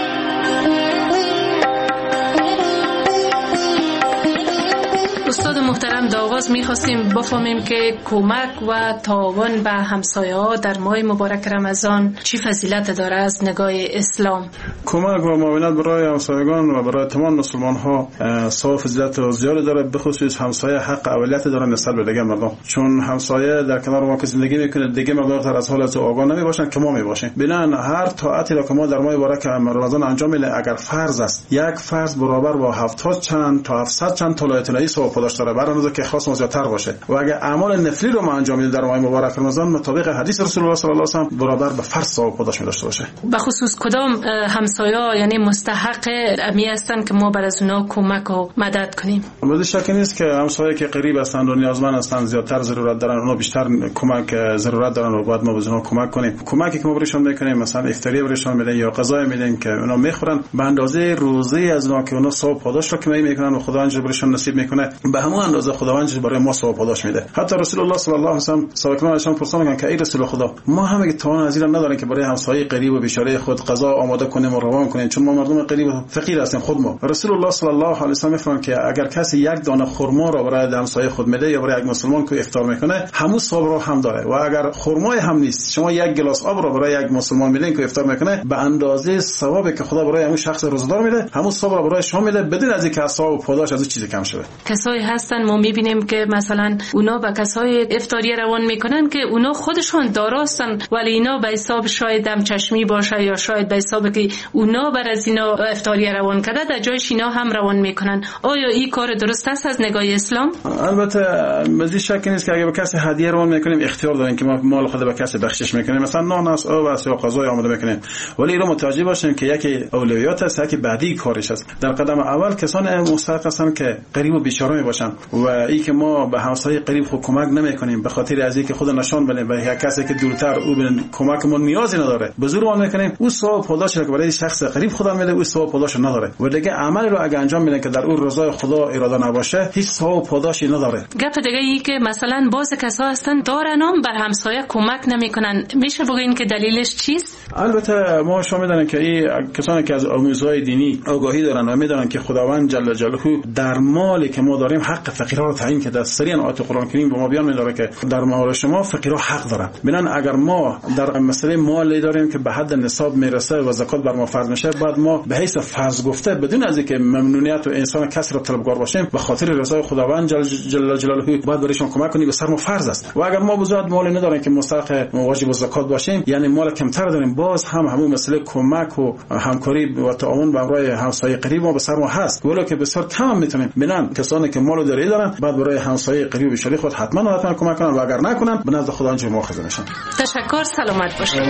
استاد محترم، در آغاز می‌خواستیم بفهمیم که کمک و تعاون به همسایه‌ها در ماه مبارک رمضان چی فضیلت داره از نگاه اسلام؟ کمک و معاونت برای همسایگان و برای تمام مسلمان‌ها ثواب فضیلت زیاد داره، به خصوص همسایه حق اولیت داره نسبت به دیگه مردم، چون همسایه در کنار ما که زندگی میکنه، دیگه مردم از حالت آگاه نمیباشن که ما میباشیم. بنابراین هر طاعتی را که ما در ماه مبارک رمضان انجام میدیم، اگر فرض است، یک فرض برابر با 70 چند تا 700 چند تا الهی ثواب پاداش داره، برای که خاص زیادتر باشه. و اگر اعمال نفلی رو ما انجام میدیم در ماه مبارک رمضان، مطابق حدیث رسول الله صلی الله علیه و سلم برابر به فرض ثواب پاداش داشته باشه. به خصوص کدام همسایه‌ها یعنی مستحق امی هستن که ما بر از اونها کمک و مدد کنیم؟ بدون شک نیست که همسایه که قریب هستند و نیازمند هستند زیادتر ضرورت دارن، اونها بیشتر کمک ضرورت دارن و باید ما به اونها کمک کنیم. کمکی که ما برایشون میکنیم، مثلا افطاری برایشون میدیم یا غذا میدیم که اونا میخورن، به اندازه روزه از اونها که اونا ثواب پاداش رو که میکنن و خداوند برایشون نصیب میکنه، به همون اندازه خداوند برای ما ثواب پاداش میده. حتی رسول الله صلی الله علیه و سلم صحابه ازشان پرسیدن که ای رسول خدا، ما هم اگه توان از این نداریم که برای همسایه قریب و بیچاره خود غذا آماده کنیم و روان کنیم، چون ما مردم قریب و فقیر هستیم خود ما. رسول الله صلی الله علیه و سلم میفرمایند که اگر کسی یک دانه خرما را برای همسایه خود میده یا برای یک مسلمان که افطار میکنه، همون ثواب را هم داره. و اگر خرمای هم نیست، شما یک گلاس آب را برای یک مسلمان میدین که افطار میکنه، به اندازه ثوابی که خدا برای همون شخص روزدار میده، همون ثواب را برای شما میده، بدون از اینکه ثواب و پاداش از چیزی کم شه. کسایی هستن ما میبینیم که مثلا اونا به کسای افطاری روان میکنن که اونا خودشون داراستن، ولی اینا به حساب شاید دم چشمی باشه یا شاید به حساب که اونا بر از اینا افطاری روان کرده، در جایش اینا هم روان میکنن. آیا این کار درست است از نگاه اسلام؟ البته مزید شک نیست که اگه به کسی هدیه روان میکنیم، اختیار داریم که ما مال خود به کسی بخشش میکنیم، مثلا نان است، آب است یا غذای آماده میکنیم، ولی اینو متوجه باشیم که یکی اولویات است، یکی بعدی کارش است. در قدم اول کسان مستحق هستند که قریب و بیچاره میباشن، و این که ما به همسایه قریب خود کمک نمیکنیم به خاطر از اینکه خود نشان بدیم به یک کسی که دورتر او به کمک ما نیازی نداره، به زور ما میکنیم، او ثواب پاداش که برای شخص قریب خدا میده، او ثواب پاداش نداره. و دیگه عمل رو اگه انجام میدن که در اون رضای خدا اراده نباشه، هیچ ثواب پاداشی نداره. گپ دیگه ای که مثلا بعض کسا هستن دارن بر همسایه کمک نمیکنن، میشه بگین که دلیلش چیست؟ البته ما شما میدونن که این کسانی که از آموزهای دینی آگاهی دارن و میدونن که خداوند جل جلاله در مالی که ما داریم حق فقیران رو تعیین کرده. سریعا آیت قرآن کریم به ما بیان میداره که در مال شما فقیرها حق دارن. بنان اگر ما در مسئله مالی داریم که به حد نصاب میرسه و زکات بر ما فرض میشه، بعد ما به حیث فرض گفته بدون از اینکه ممنونیت و انسان کسی را طلبکار باشیم، به خاطر رضای خداوند جل جلاله باید برایشون کمک کنیم، به سر ما فرض است. و اگر ما بزرگ مالی نداریم که مستحق واجب و زکات باشیم، یعنی مال کمتر داریم، باز هم همون مسئله کمک و همکاری و تعاون برای همسایه قریب ما به سر ما هست، ولو که بسیار کم میتونیم. بنان کسانی که مال داری دارن بعد برای همسایه قریب و شریک خود حتما کمک کنن، و اگر نکنن به نزد خداوند مؤاخذه میشن. تشکر، سلامت باشید.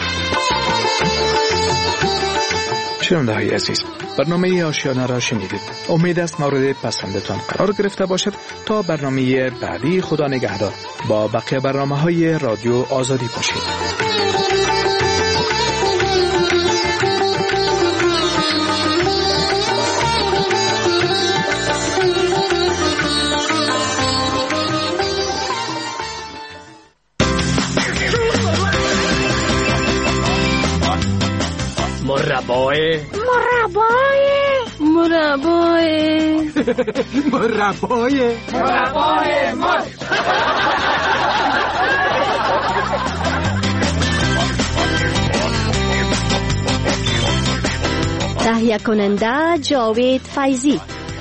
شنونده‌های عزیز، برنامه آشیانه را شنیدید. امید است مورد پسندتان قرار گرفته باشد. تا برنامه بعدی، خدا نگهدار. با بقیه برنامه‌های رادیو آزادی باشید. مربای مرج. تهیه کننده جاوید فیضی.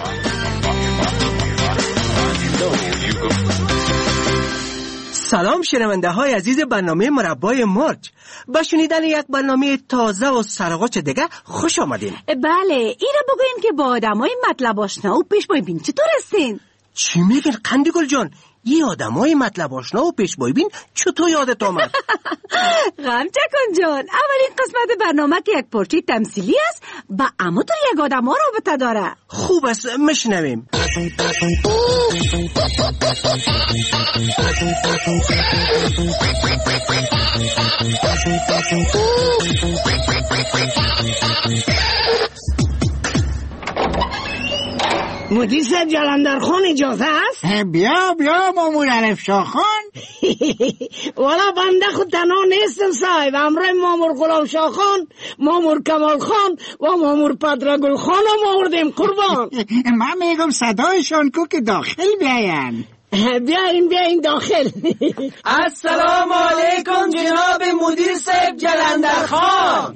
سلام شنونده های عزیز برنامه مربای مرج. با شنیدن یک برنامه تازه و سرغوچ دیگه خوش آمدین. بله، اینا بگوین که با آدمای مطلب آشنا و پیشوای بین چطور هستین؟ چی میگن قندی گل جان؟ یه آدمای مطلب آشنا و پیشوای بین چطور یادت آمد؟ غم چکن جان، اولین قسمت برنامه که یک پارچه تمثیلی است و اما تو یک آدم ها رابطه داره. خوب است، مشنویم. مدیر صاحب جلندرخان اجازه است؟ بیا مامور الفشا خان. والا بنده خود تنها نیستم صاحب، همراه مامور غلام شاه خان، مامور کمال خان و مامور پدرگل خان هم آوردیم قربان. من میگم صدایشان کو که داخل بیاین. بیاین داخل. السلام علیکم جناب مدیر صاحب جلندرخان.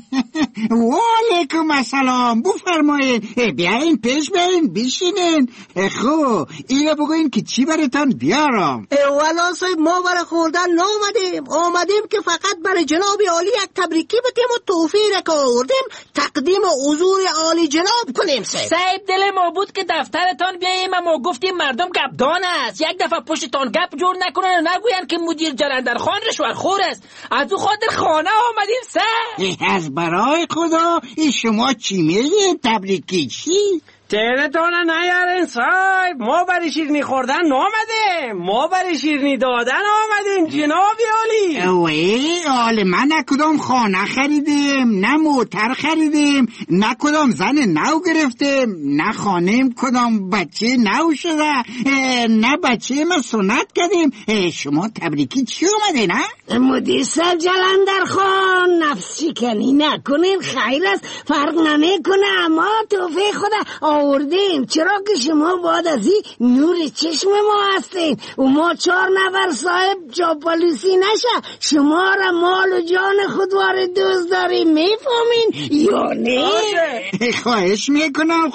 و علیکم السلام، بفرمایید. بیاین پیش بیاین بشینین. خب اینو بگوین که چی براتون بیارم. والا صاحب ما برای خوردن آمدیم که فقط برای جناب عالی یک تبریکی بتیم و توفیر که آوردیم تقدیم حضور عالی جناب کنیم. صاحب دل ما بود که دفترتان بیاییم اما گفتیم مردم گپدان است، یک دفعه پشتتان گپ جور نکنن و نگوین که مدیر جلندرخان رشوه‌خور است. از او خاطر خانه آمدیم صاحب. از برای خدا این شما چی میگید؟ تبریکی چی؟ تهرتان نیارین صاحب، ما برای شیرنی خوردن نامدیم، ما برای شیرنی دادن آمدیم جناب عالی. اوه حال من نه کدام خانه خریدیم، نه موتر خریدیم، نه کدام زن نو گرفتیم، نه خانیم کدام بچه نو شده، نه بچه ما سنت کردیم. شما تبریکی چی اومده نه؟ مدیر صاحب جلندرخان نفس شکنی نکنین، خیر است، فرق نمیکنه. ما توفیق خدا آوردیم، چرا که شما باید از این نور چشم ما هستین و ما 4 نفر صاحب چاپلوسی نشه. شما را مال و جان خود وارد دوست داریم، میفهمین یا نه؟ خواهش میکنم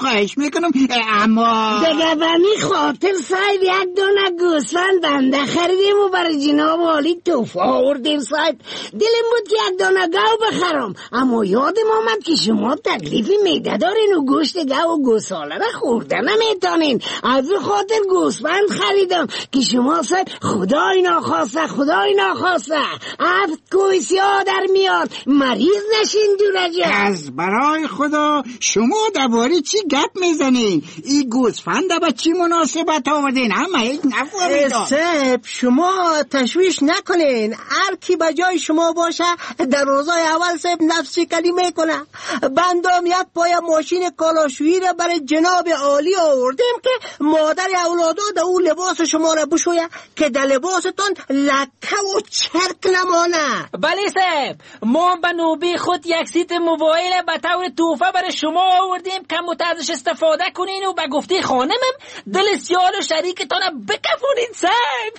اما دیگه بمی خاطر صاحب یک دونه گوسفند بنده خریدیم و برای جناب عالی توفه آوردیم صاحب. دلم بود که یک دونه گاو بخرم، اما یادم آمد که شما تکلیف میده دارین و گوشت گاو و گوساله را خورده نمیتونین. از خاطر گوسفند خریدم که شما صاحب خدای ناخواسته 7 کوی سیاه در میاد، مریض نشین دورجه. از برای خدا شما درباره چی گپ میزنین؟ این گوسفند با چی مناسبت آوردین؟ همه هیچ نفهمیدم. صاحب شما تشویش نکنین، هر کی به جای شما باشه در روزای اول صاحب نفسی کلی میکنه. بندام یک پای ماشین کالاشویی را برای جناب عالی آوردیم که مادر اولادا در اون لباس شما را بشویه که در لباستان لکه و چرک نمانه. بله صاحب، ما به نوبه خود یک سیت موبایل به طور توفه برای شما آوردیم که متعزش استفاده کنین و به گفته خانمم دل سیال و شریکتان بکفونین صاحب.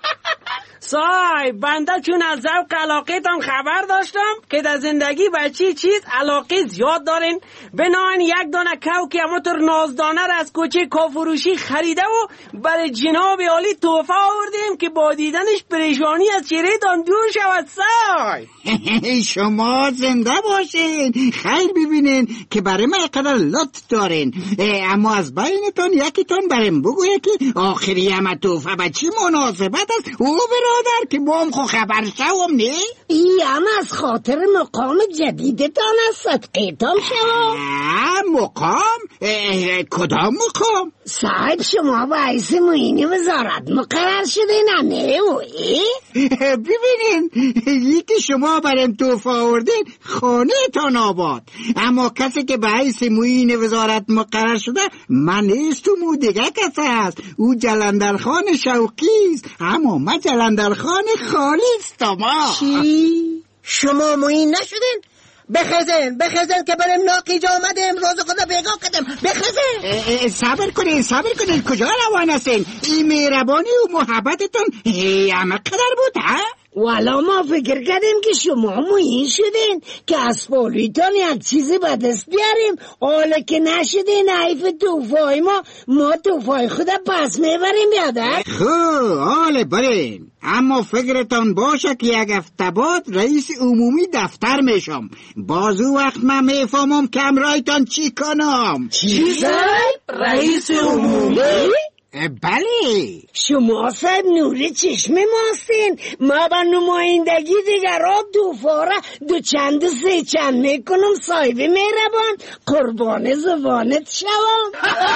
صاحب بنده چون از ذوق علاقیتان خبر داشتم که در زندگی به چیز علاقه زیاد دارین، بناهن یک دانه کو که همونطور نازدانه را از کوچه کافروشی خریده و برای جناب عالی توفه آوردیم که با دیدنش پریشانی از چهره‌تان دور شود. صاحب شما زنده باشین، خیر ببینین که برای من قدر لطف دارین. اما از بینتون یکیتون بریم بگویه که آخری همه توفه به چی مناسبت است. او برادر که با هم خو خبر شوم نه؟ ای هم از خاطر مقام جدیدتان است صدقیتان شوم. مقام؟ کدام مقام؟ صاحب شما با حیث معین وزارت مقرر شده نه؟ ببینین یکی شما بریم توفه آوردین خانه تان آباد، اما کسی که به حیث معین وزارت مقرر شده من نیستم، او دیگه کسی هست. او جلندرخان شوقی است، اما من جلندرخان خالی استم. چی؟ شما معین نشدین؟ بخزن که بریم ناقیجا آمدیم، روز خدا بیگا کردیم. بخزن. صبر کنین کجا روان هستین؟ این مهربانی و محبتتون همه قدر بود ها؟ والا ما فکر کردیم که شما مویین شدین که از پولیتان یک چیزی به دست بیاریم، حالا که نشدین حیف توفای ما توفای خدا پس میبریم یاده. خب حالا برین، اما فکرتان باشه که یک هفته بعد رئیس عمومی دفتر میشم. بازو وقت من میفهمم که امرایتان چی کنم. چی رئیس عمومی؟ بله. شما صاحب نور چشم ماستین. ما با نمایندگی دیگر را دوفاره دو چند و سه چند میکنم. صاحب مهربان قربان زبانت شوم.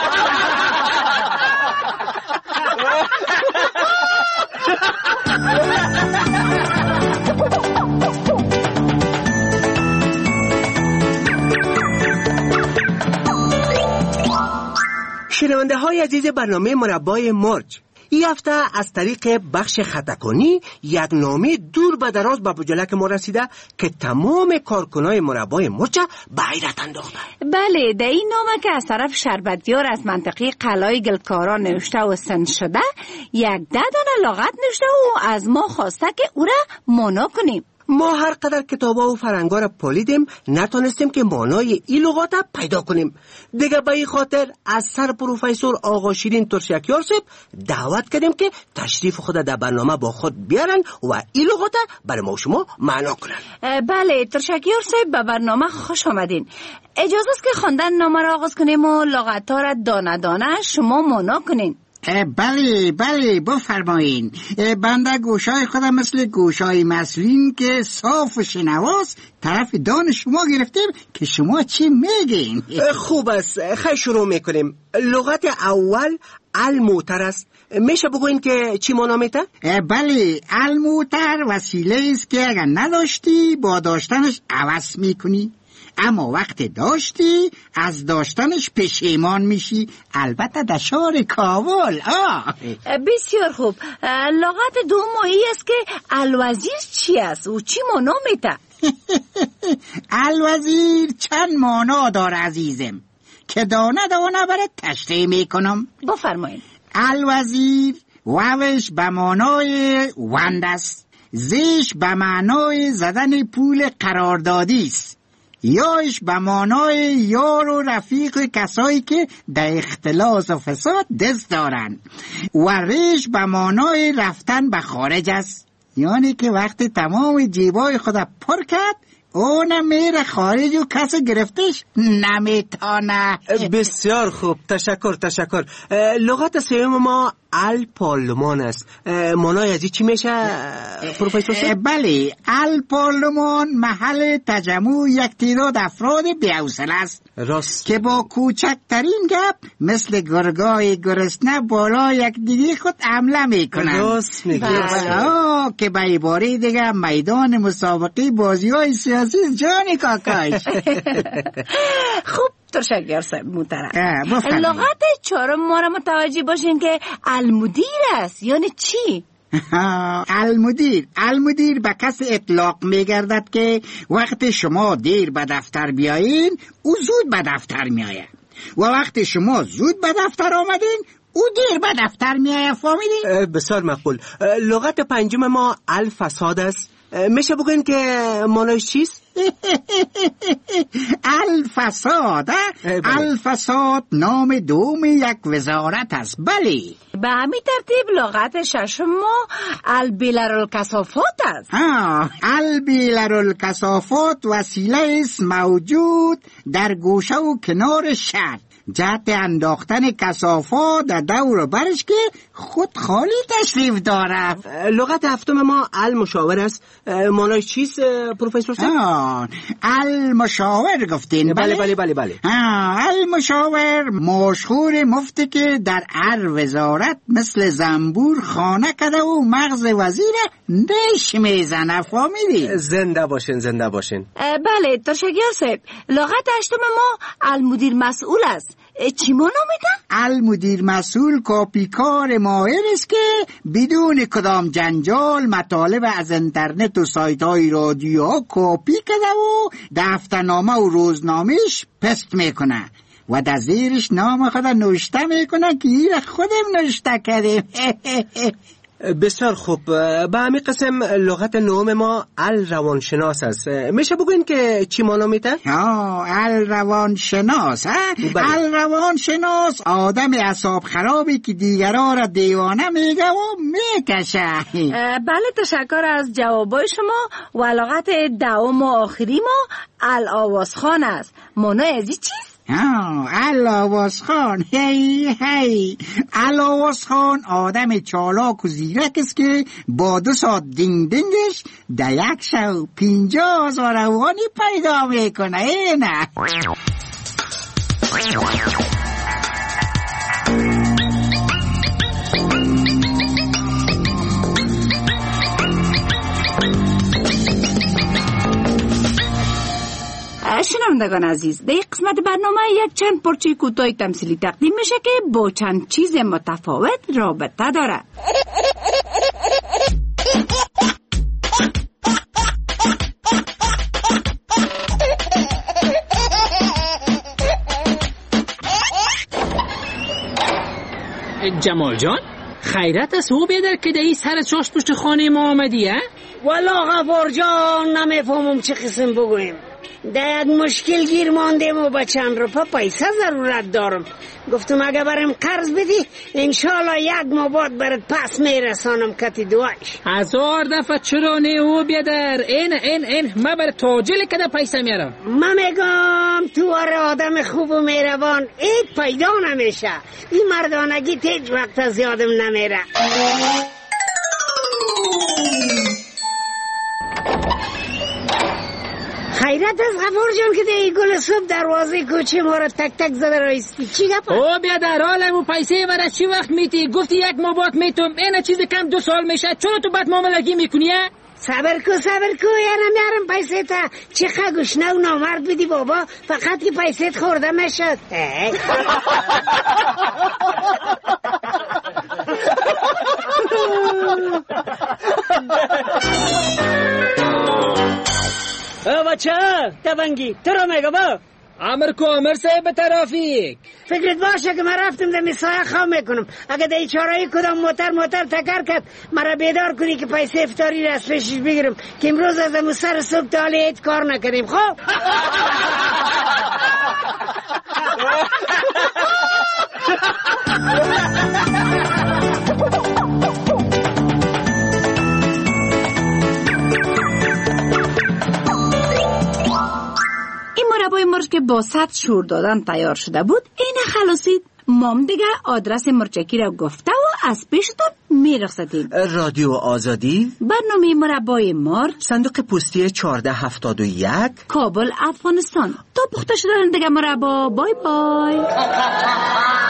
شنونده های عزیز برنامه مربای مرج، این هفته از طریق بخش خطاکنی یک نامه دور به دراز به بجلک ما رسیده که تمام کارکنای مربای مرج به حیرت انداخته. بله، در این نامه که از طرف شربتیار از منطقه قلای گلکاران نوشته و سند شده، یک 10 دانه لغت نوشته و از ما خواسته که او را مانا کنیم. ما هر قدر کتابا و فرنگا را پالیدیم نتونستیم که مانای این لغات پیدا کنیم. دیگه به این خاطر از سر پروفسور آقا شیرین ترشکیار صاحب دعوت کردیم که تشریف خود در برنامه با خود بیارن و این لغات برای ما و شما معنا کنن. بله ترشکیار صاحب، به برنامه خوش آمدین. اجازه است که خواندن نامه را آغاز کنیم و لغت ها را دانه دانه شما معنا کنین. بله بفرمایین. بنده گوشای خودم مثل گوشای مسلین که صاف و شنواست طرف دان شما گرفتیم که شما چی میگین. خوب است، خیلی شروع میکنیم. لغت اول الموتر است. میشه بگوین که چی معنا میده؟ بله، الموتر وسیله است که اگر نداشتی با داشتنش عوض میکنی، اما وقت داشتی از داشتنش پشیمان میشی، البته در شهر کابل. بسیار خوب. لغت دوم ای است که الوزیر چی است و چی معنا میده؟ الوزیر چند معنا داره عزیزم که دانه دانه برای تشریح میکنم. بفرمایید. الوزیر واوش به معنای وند است، زیش به معنای زدن پول قراردادی است، یاش به معنای یار و رفیق کسایی که در اختلاس و فساد دست دارن، و ریش به معنای رفتن به خارج است، یعنی که وقتی تمام جیبای خود پر کرد اونم میره خارج و کسی گرفتش نمیتانه. بسیار خوب، تشکر. لغت سوم ما الپارلمان است. معنای از چی میشه پروفسور صاحب؟ بله، الپارلمان محل تجمع یک تعداد افراد بی‌حوصله است، راست، که با کوچکترین گپ مثل گرگای گرسنه بالا یک دیگه خود حمله میکنن. راست میگی. که به عباره دیگه میدان مسابقه بازی‌های سیاسی جان کاکاش. خوب ترشکیار صاحب محترم. لغت چهارم ما را متوجه باشین که المدیر است. یعنی چی؟ المدیر به کسی اطلاق میگردد که وقت شما دیر به دفتر بیایین او زود به دفتر میآید، و وقت شما زود به دفتر آمدین او دیر به دفتر میآید. فهمیدین؟ بسیار مقبول. لغت پنجم ما الفساد است. میشه بگوین که معنیش چیست؟ الفساد نام دوم یک وزارت است. بله، به همین ترتیب لغت ششم ما البیلرالکثافات است. البیلرالکثافات وسیله است موجود در گوشه و کنار شهر جهت انداختن کثافات در دور برش که خود خالی تشریف داره. لغت هفتم ما المشاور است. معنیش چیست پروفسور صاحب؟ المشاور گفتین؟ بله. المشاور مشهور مفتی که در هر وزارت مثل زنبور خانه کرده و مغز وزیر نش میزنه. فهمیدی؟ زنده باشین. بله ترشکیار صاحب. لغت هشتم ما المدیر مسئول است. چی مانو میده؟ المدیر مسئول کاپیکار ماهر است که بدون کدام جنجال مطالب از اینترنت و سایت های رادیو کاپی کرده و دفترنامه و روزنامهش پست میکنه و در زیرش نام خود نوشته میکنه که این خودم نوشته کردیم. بسیار خوب. به همین قسم لغت نهم ما الروانشناس است. میشه بگوین که چی مانا میده؟ الروانشناس الروانشناس آدم اعصاب خرابی که دیگران را دیوانه میگه و میکشه. بله، تشکر از جوابای شما. و لغت دوم و آخری ما الآوازخان است. مانای ازی چیست؟ الآوازخان هی الآوازخان آدم چالاک و زیرک است که با 2 ساعت دینگ دینگش در یک شو 50,000 روانی پیدا میکنه. نه شنوندگان عزیز، در این قسمت برنامه یک چند پرچه کوتاه تمثیلی تقدیم میشه که با چند چیز متفاوت رابطه داره. جمال جان، خیرت است او بیادر که در این سر چاش پشت خانه ما آمدی؟ والا غفار جان، نمیفهمم چه قسم بگویم. در یک مشکل گیر ماندیم و با چند روپا پیسه ضرورت دارم. گفتم اگه برم قرض بدی انشالله 1 ماه بعد برات پس میرسانم کتی دواش. 1000 دفعه چرا نه او بیادر. این ما بر تاجل کده پیسه میارم. من میگم تو آدم خوب و مهربان ایت پیدا نمیشه. این مردانگی هیچ وقت از یادم نمیره. خیرت از غفور جان که دی گل صبح دروازه کوچه ما را تک تک زده رایستی. چی گفت؟ او بیادر حالم و پیسه برای چی وقت میتی؟ گفتی 1 ماه بعد میتم. این چیز کم 2 سال میشه. چرا تو بد معاملگی میکنی؟ صبر کو یارم پیسه تا چی گوشنه و نامرد بدی بابا، فقط که پیسه خورده میشد. بچه تبنگی تو رو میگه با امر کو امر صاحب ترافیک. فکرت باشه که من رفتم در مسایه خواه میکنم. اگه در چارایی کدام موتر تکر کرد مرا بیدار کنی که پیسه افطاری را از پیشش بگیرم که امروز از امو سر صبح تا حالی هیچ کار نکنیم. خب مربای مرچ که با 100 شور دادن تیار شده بود این خلاصید. مام دیگه آدرس مرچکی را گفته و از پیشتون میرخصتیم. رادیو آزادی، برنامه مربای مار، صندوق پستی 1471، کابل افغانستان. تا پخته شدن دیگه مربا. بای بای.